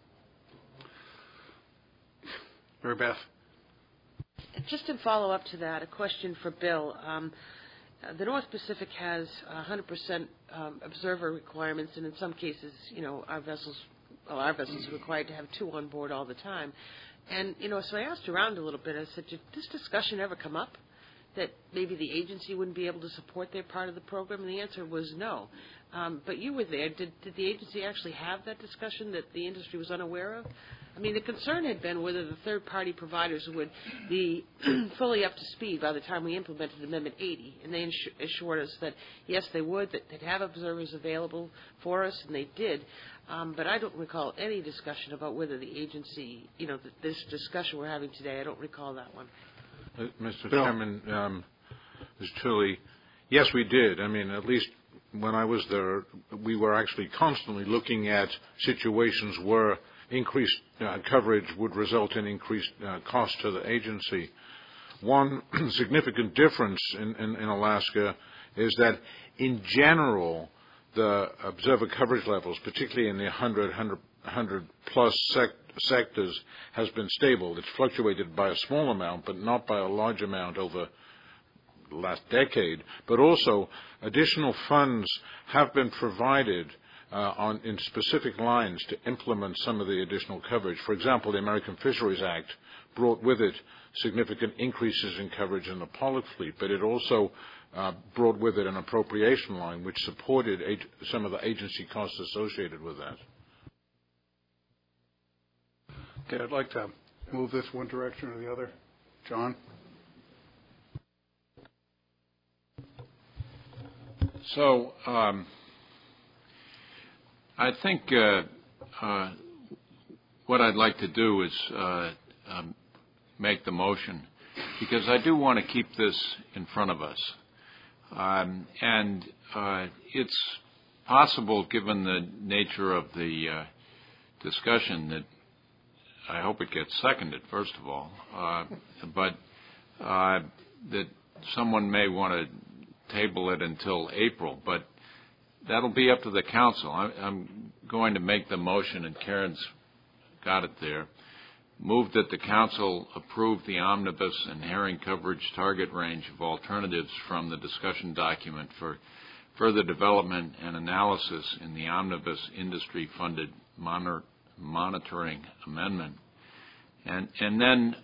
Speaker 1: Mary Beth?
Speaker 7: Just in follow-up to that, a question for Bill. The North Pacific has 100% observer requirements, and in some cases, our vessels are required to have 2 on board all the time. And, so I asked around a little bit. I said, did this discussion ever come up that maybe the agency wouldn't be able to support their part of the program? And the answer was no. But you were there. Did the agency actually have that discussion that the industry was unaware of? The concern had been whether the third-party providers would be fully up to speed by the time we implemented Amendment 80. And they assured us that, yes, they would, that they'd have observers available for us, and they did. But I don't recall any discussion about whether the agency, this discussion we're having today, I don't recall that one.
Speaker 9: Mr. Chairman, truly, yes, we did. At least when I was there, we were actually constantly looking at situations where increased coverage would result in increased cost to the agency. One significant difference in Alaska is that, in general, the observer coverage levels, particularly in the 100-plus sectors, has been stable. It's fluctuated by a small amount, but not by a large amount over the last decade. But also, additional funds have been provided in specific lines to implement some of the additional coverage. For example, the American Fisheries Act brought with it significant increases in coverage in the pollock fleet, but it also brought with it an appropriation line which supported some of the agency costs associated with that.
Speaker 1: Okay, I'd like to move this one direction or the other. John?
Speaker 2: So I think what I'd like to do is make the motion, because I do want to keep this in front of us. And it's possible, given the nature of the discussion, that I hope it gets seconded, first of all. But that someone may want to table it until April, but that'll be up to the council. I'm going to make the motion, and Karen's got it there. Move that the council approve the omnibus and herring coverage target range of alternatives from the discussion document for further development and analysis in the omnibus industry-funded monitoring amendment. And then,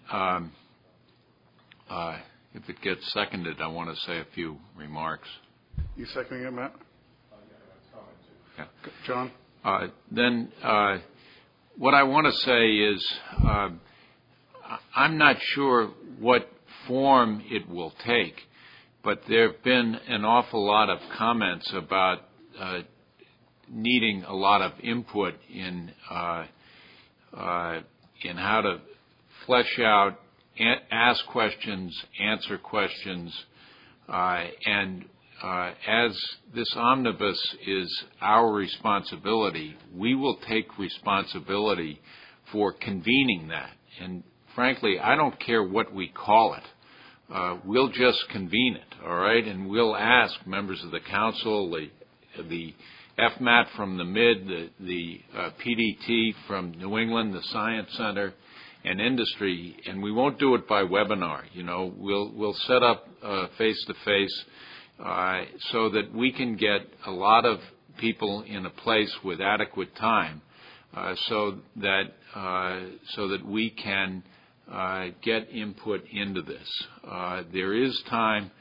Speaker 2: if it gets seconded, I want to say a few remarks.
Speaker 1: You seconding it, Matt?
Speaker 2: Yeah.
Speaker 1: John?
Speaker 2: Then what I want to say is I'm not sure what form it will take, but there have been an awful lot of comments about needing a lot of input in how to flesh out, ask questions, answer questions, and as this omnibus is our responsibility, we will take responsibility for convening that. And frankly, I don't care what we call it. We'll just convene it, all right? And we'll ask members of the council, the FMAT from the MID, the PDT from New England, the Science Center, and industry, and we won't do it by webinar. You know, we'll set up face-to-face so that we can get a lot of people in a place with adequate time, so that we can get input into this. There is time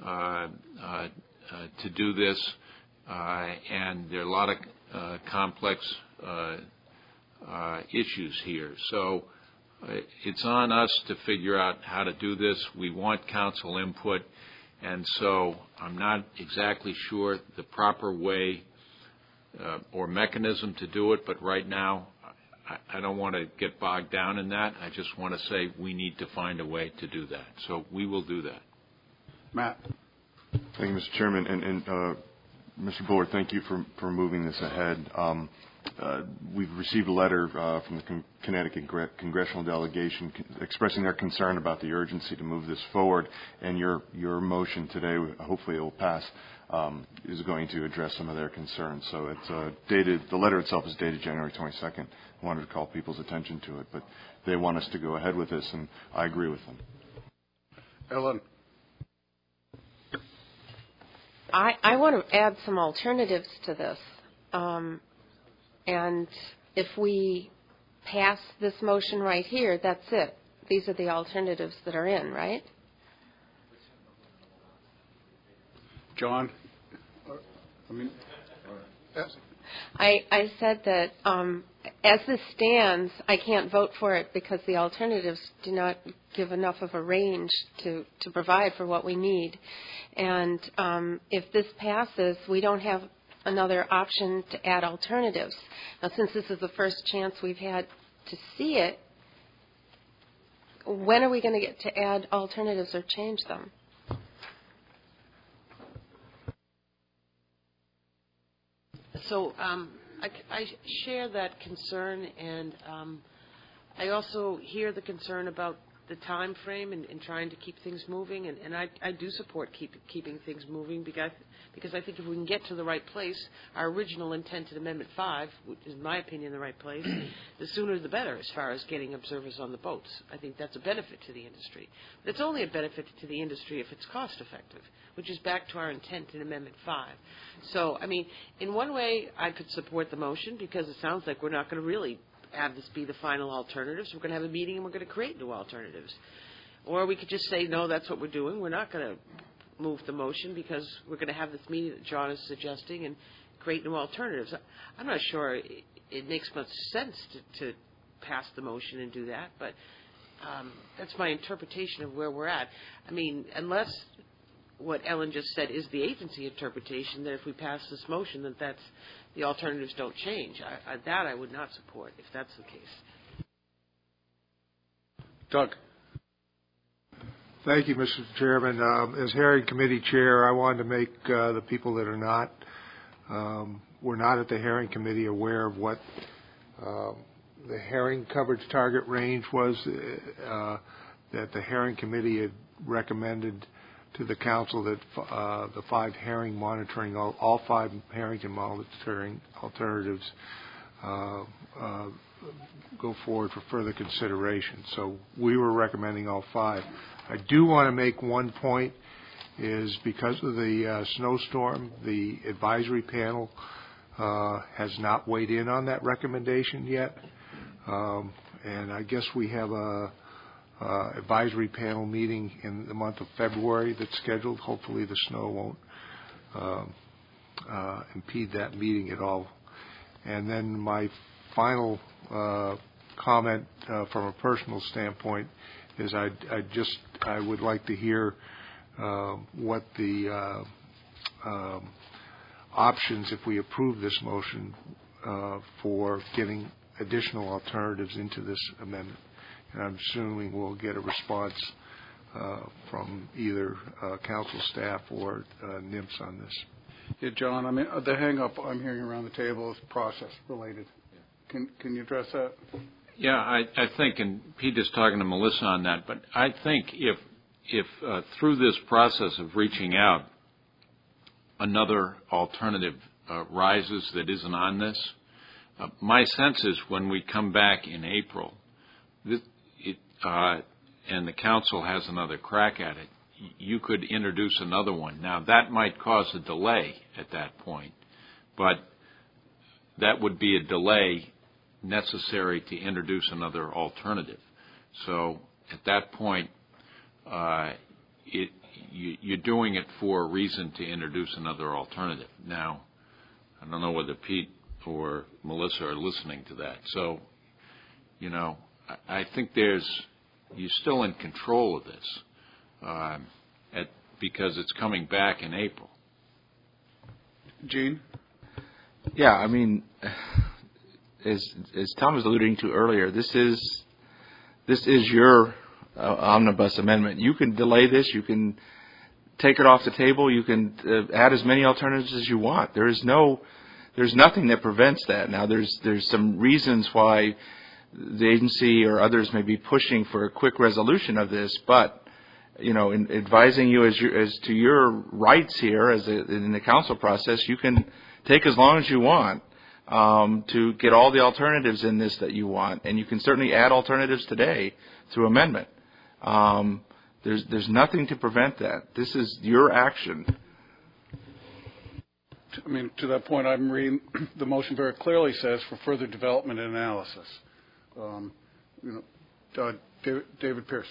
Speaker 2: to do this, and there are a lot of complex issues here. So it's on us to figure out how to do this. We want council input, and so I'm not exactly sure the proper way or mechanism to do it, but right now I don't want to get bogged down in that. I just want to say we need to find a way to do that. So we will do that.
Speaker 1: Matt.
Speaker 3: Thank you, Mr. Chairman. And Mr. Bullard, thank you for moving this ahead. We've received a letter from the Connecticut congressional delegation expressing their concern about the urgency to move this forward, and your motion today, hopefully it will pass, is going to address some of their concerns. So it's dated. The letter itself is dated January 22nd. I wanted to call people's attention to it, but they want us to go ahead with this, and I agree with them.
Speaker 1: Ellen.
Speaker 14: I want to add some alternatives to this. And if we pass this motion right here, that's it. These are the alternatives that are in, right?
Speaker 1: John?
Speaker 14: I said that as this stands, I can't vote for it because the alternatives do not give enough of a range to provide for what we need. And if this passes, we don't have another option to add alternatives. Now, since this is the first chance we've had to see it, when are we going to get to add alternatives or change them?
Speaker 7: So I share that concern, and I also hear the concern about the time frame and trying to keep things moving, and I do support keeping things moving because I think if we can get to the right place, our original intent in Amendment 5, which is in my opinion the right place, the sooner the better as far as getting observers on the boats. I think that's a benefit to the industry. But it's only a benefit to the industry if it's cost effective, which is back to our intent in Amendment 5. So, I mean, in one way I could support the motion because it sounds like we're not going to really have this be the final alternatives. We're going to have a meeting and we're going to create new alternatives. Or we could just say, no, that's what we're doing. We're not going to move the motion because we're going to have this meeting that John is suggesting and create new alternatives. I'm not sure it makes much sense to pass the motion and do that, but that's my interpretation of where we're at. I mean, unless what Ellen just said is the agency interpretation, that if we pass this motion, that the alternatives don't change. That I would not support if that's the case.
Speaker 1: Doug.
Speaker 15: Thank you, Mr. Chairman. As Herring Committee Chair, I wanted to make the people that are not, were not at the Herring Committee aware of what the herring coverage target range was that the Herring Committee had recommended to the council that the 5 herring monitoring, all 5 Harrington monitoring alternatives go forward for further consideration. So we were recommending all 5. I do want to make one point, is because of the snowstorm, the advisory panel has not weighed in on that recommendation yet. And I guess we have a advisory panel meeting in the month of February that's scheduled. Hopefully the snow won't impede that meeting at all. And then my final comment from a personal standpoint is I would like to hear what the options, if we approve this motion, for getting additional alternatives into this amendment. And I'm assuming we'll get a response from either council staff or NIMS on this.
Speaker 1: Yeah, John, I mean, the hang-up I'm hearing around the table is process-related. Can you address that?
Speaker 2: Yeah, I think, and Pete is talking to Melissa on that, but I think if through this process of reaching out, another alternative rises that isn't on this, my sense is when we come back in April, and the council has another crack at it, you could introduce another one. Now, that might cause a delay at that point, but that would be a delay necessary to introduce another alternative. So at that point, you're doing it for a reason to introduce another alternative. Now, I don't know whether Pete or Melissa are listening to that. So, I think you're still in control of this because it's coming back in April.
Speaker 1: Gene?
Speaker 11: Yeah, I mean, as Tom was alluding to earlier, this is your omnibus amendment. You can delay this. You can take it off the table. You can add as many alternatives as you want. There's nothing that prevents that. Now, there's some reasons why the agency or others may be pushing for a quick resolution of this, but in advising you as to your rights here in the council process, you can take as long as you want to get all the alternatives in this that you want, and you can certainly add alternatives today through amendment. There's nothing to prevent that. This is your action.
Speaker 1: I mean, to that point, I'm reading the motion very clearly says for further development and analysis. David Pierce.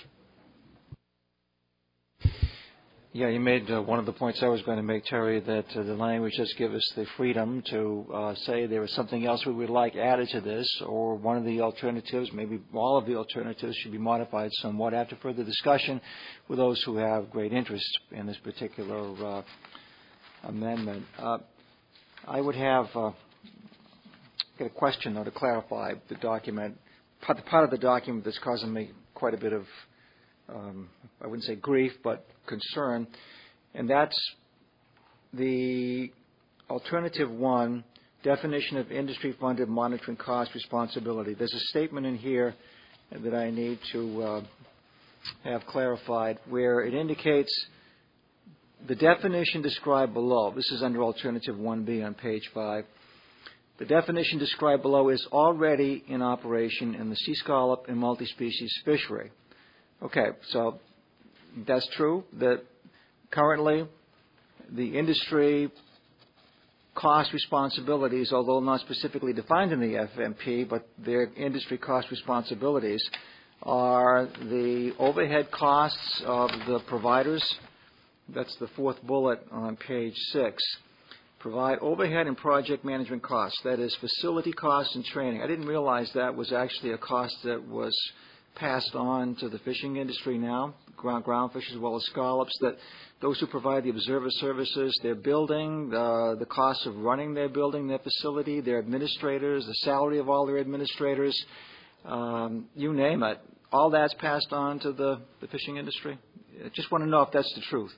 Speaker 4: Yeah, you made one of the points I was going to make, Terry, that the language does give us the freedom to say there is something else we would like added to this, or one of the alternatives, maybe all of the alternatives, should be modified somewhat after further discussion with those who have great interest in this particular amendment. I would have get a question, though, to clarify the document. Part of the document that's causing me quite a bit of, I wouldn't say grief, but concern, and that's the alternative 1, definition of industry-funded monitoring cost responsibility. There's a statement in here that I need to have clarified where it indicates the definition described below. This is under alternative 1B on page 5. The definition described below is already in operation in the sea scallop and multi-species fishery. Okay, so that's true that currently the industry cost responsibilities, although not specifically defined in the FMP, but their industry cost responsibilities are the overhead costs of the providers. That's the 4th bullet on page 6. Provide overhead and project management costs, that is facility costs and training. I didn't realize that was actually a cost that was passed on to the fishing industry now, groundfish as well as scallops, that those who provide the observer services, their building, the cost of running their building, their facility, their administrators, the salary of all their administrators, you name it, all that's passed on to the fishing industry. I just want to know if that's the truth.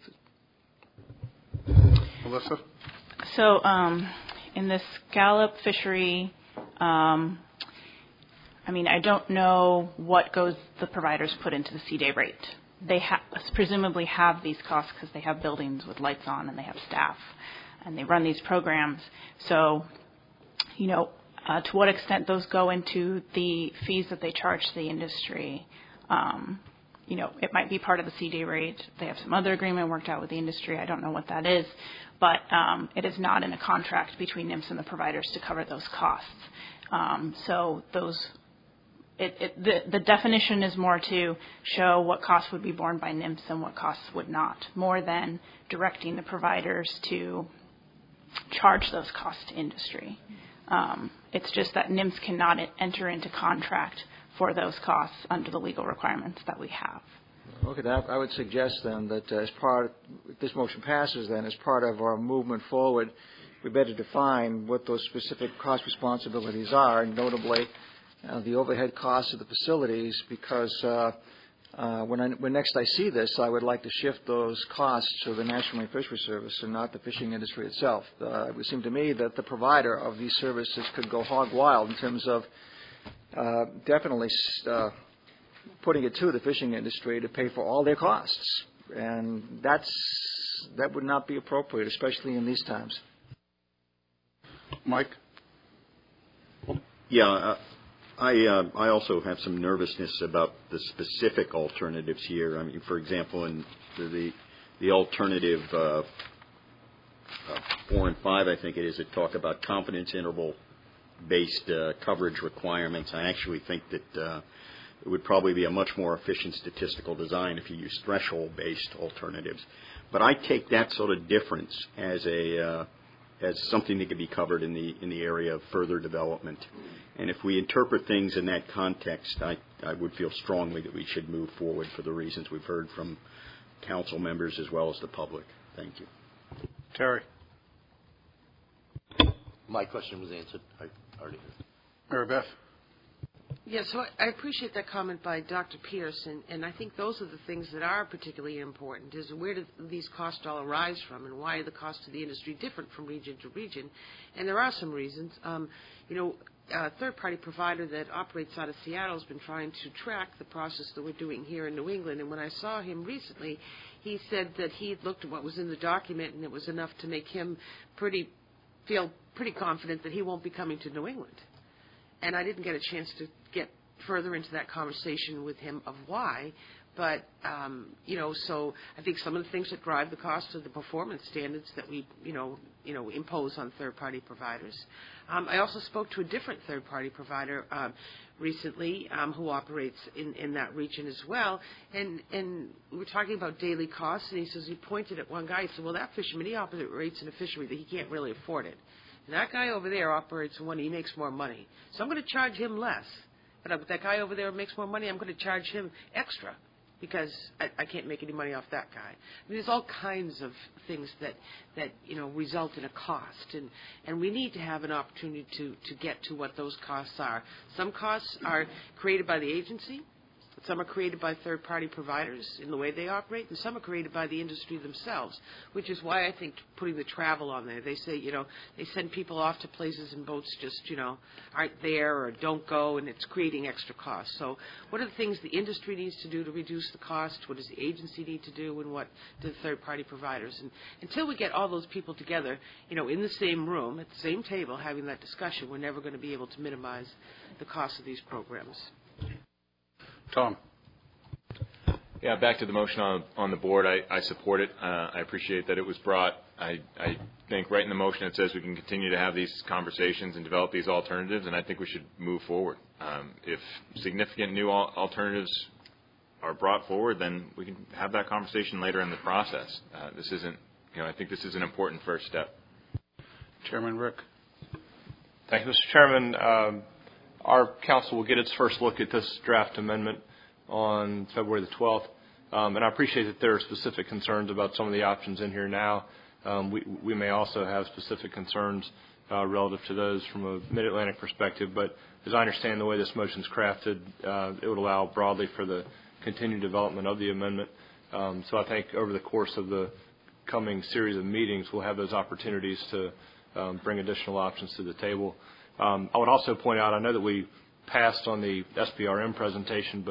Speaker 1: Melissa?
Speaker 5: So in the scallop fishery, I don't know what the providers put into the sea day rate. presumably have these costs because they have buildings with lights on and they have staff and they run these programs. So, to what extent those go into the fees that they charge the industry, it might be part of the CD rate. They have some other agreement worked out with the industry. I don't know what that is, but it is not in a contract between NIMS and the providers to cover those costs. So the definition is more to show what costs would be borne by NIMS and what costs would not, more than directing the providers to charge those costs to industry. It's just that NIMS cannot enter into contract for those costs under the legal requirements that we have.
Speaker 4: Okay, I would suggest then that if this motion passes, then as part of our movement forward, we better define what those specific cost responsibilities are, and notably the overhead costs of the facilities, because when next I see this, I would like to shift those costs to the National Marine Fisheries Service and not the fishing industry itself. It would seem to me that the provider of these services could go hog wild in terms of definitely putting it to the fishing industry to pay for all their costs, and that would not be appropriate, especially in these times.
Speaker 1: Mike?
Speaker 16: Yeah, I also have some nervousness about the specific alternatives here. I mean, for example, in the alternative 4 and 5, I think it is, that talk about confidence interval-based coverage requirements. I actually think that it would probably be a much more efficient statistical design if you use threshold-based alternatives. But I take that sort of difference as something that could be covered in the area of further development. And if we interpret things in that context, I would feel strongly that we should move forward for the reasons we've heard from council members as well as the public. Thank you.
Speaker 1: Terry?
Speaker 13: My question was answered. I already heard.
Speaker 1: Mary Beth?
Speaker 7: Yeah, so I appreciate that comment by Dr. Pierce, and I think those are the things that are particularly important, is where do these costs all arise from, and why are the costs to the industry different from region to region? And there are some reasons. A third-party provider that operates out of Seattle has been trying to track the process that we're doing here in New England, and when I saw him he said that he had looked at what was in the document, and it was enough to make him feel pretty confident that he won't be coming to New England. And I didn't get a chance to get further into that conversation with him of why, but, so I think some of the things that drive the cost are the performance standards that we, impose on third-party providers. I also spoke to a different third-party provider recently who operates in that region as well, and we were talking about daily costs, and he pointed at one guy, he said, well, that fisherman, he operates in a fishery that he can't really afford it. And that guy over there operates in one, he makes more money. So I'm going to charge him less. But that guy over there makes more money, I'm going to charge him extra because I can't make any money off that guy. I mean, there's all kinds of things that result in a cost. And we need to have an opportunity to get to what those costs are. Some costs are created by the agency. Some are created by third-party providers in the way they operate, and some are created by the industry themselves, which is why I think putting the travel on there. They say, they send people off to places and boats just, aren't there or don't go, and it's creating extra costs. So what are the things the industry needs to do to reduce the cost? What does the agency need to do, and what do the third-party providers? And until we get all those people together, in the same room, at the same table, having that discussion, we're never going to be able to minimize the cost of these programs.
Speaker 1: Tom.
Speaker 10: Yeah, back to the motion on the board. I support it. I appreciate that it was brought. I think right in the motion it says we can continue to have these conversations and develop these alternatives, and I think we should move forward. If significant new alternatives are brought forward, then we can have that conversation later in the process. This isn't, I think this is an important first step.
Speaker 1: Chairman Rick.
Speaker 12: Thank you, Mr. Chairman. Our council will get its first look at this draft amendment on February the 12th, and I appreciate that there are specific concerns about some of the options in here now. We may also have specific concerns relative to those from a Mid-Atlantic perspective, but as I understand the way this motion is crafted, it would allow broadly for the continued development of the amendment. So I think over the course of the coming series of meetings, we'll have those opportunities to bring additional options to the table. I would also point out, I know that we passed on the SPRM presentation, but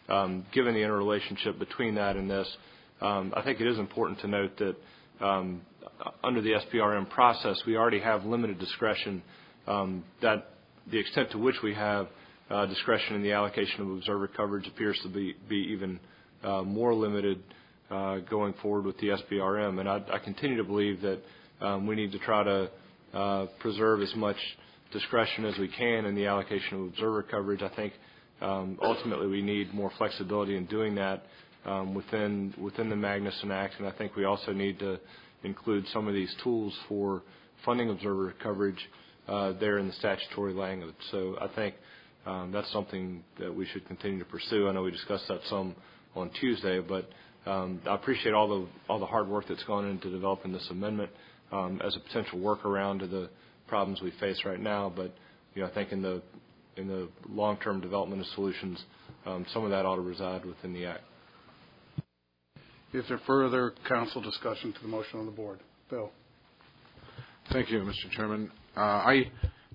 Speaker 12: given the interrelationship between that and this, I think it is important to note that under the SPRM process, we already have limited discretion. That the extent to which we have discretion in the allocation of observer coverage appears to be even more limited going forward with the SPRM. And I continue to believe that we need to try to preserve as much discretion as we can in the allocation of observer coverage. I think ultimately we need more flexibility in doing that within the Magnuson Act, and I think we also need to include some of these tools for funding observer coverage there in the statutory language. So I think that's something that we should continue to pursue. I know we discussed that some on Tuesday, but I appreciate all the hard work that's gone into developing this amendment as a potential workaround to the problems we face right now. But I think in the long-term development of solutions, some of that ought to reside within the Act.
Speaker 1: Is there further council discussion to the motion on the board? Bill.
Speaker 9: Thank you, Mr. Chairman. I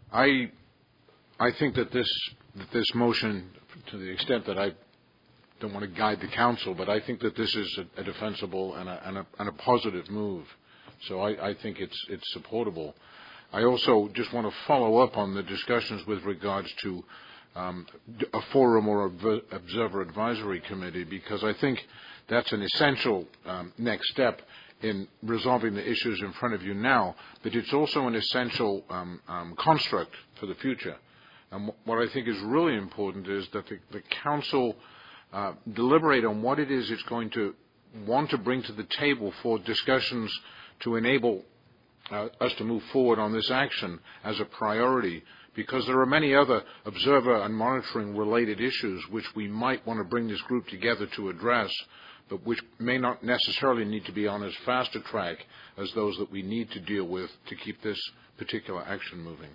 Speaker 9: think that this motion, to the extent that I don't want to guide the council, but I think that this is a defensible and a positive move. So I think it's supportable. I also just want to follow up on the discussions with regards to a forum or observer advisory committee, because I think that's an essential next step in resolving the issues in front of you now, but it's also an essential construct for the future. And what I think is really important is that the council deliberate on what it is it's going to want to bring to the table for discussions to enable us to move forward on this action as a priority, because there are many other observer and monitoring related issues which we might want to bring this group together to address, but which may not necessarily need to be on as fast a track as those that we need to deal with to keep this particular action moving.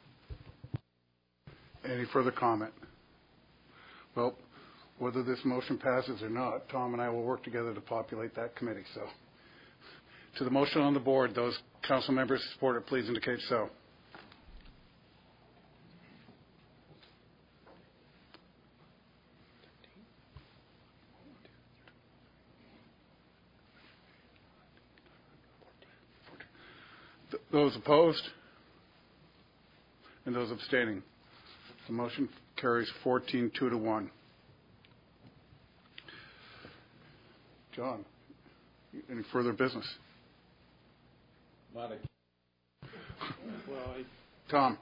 Speaker 1: Any further comment? Well, whether this motion passes or not, Tom and I will work together to populate that committee. So, to the motion on the board, those council members who support it, please indicate so. Those opposed? And those abstaining? The motion carries 14-2-1. John, any further business? Tom.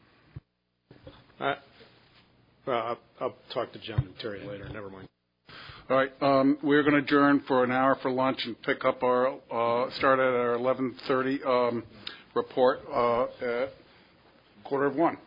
Speaker 6: I'll talk to John and Terry later. Never mind.
Speaker 1: All right. We're going to adjourn for an hour for lunch and pick up our start at our 11:30 report at 12:45.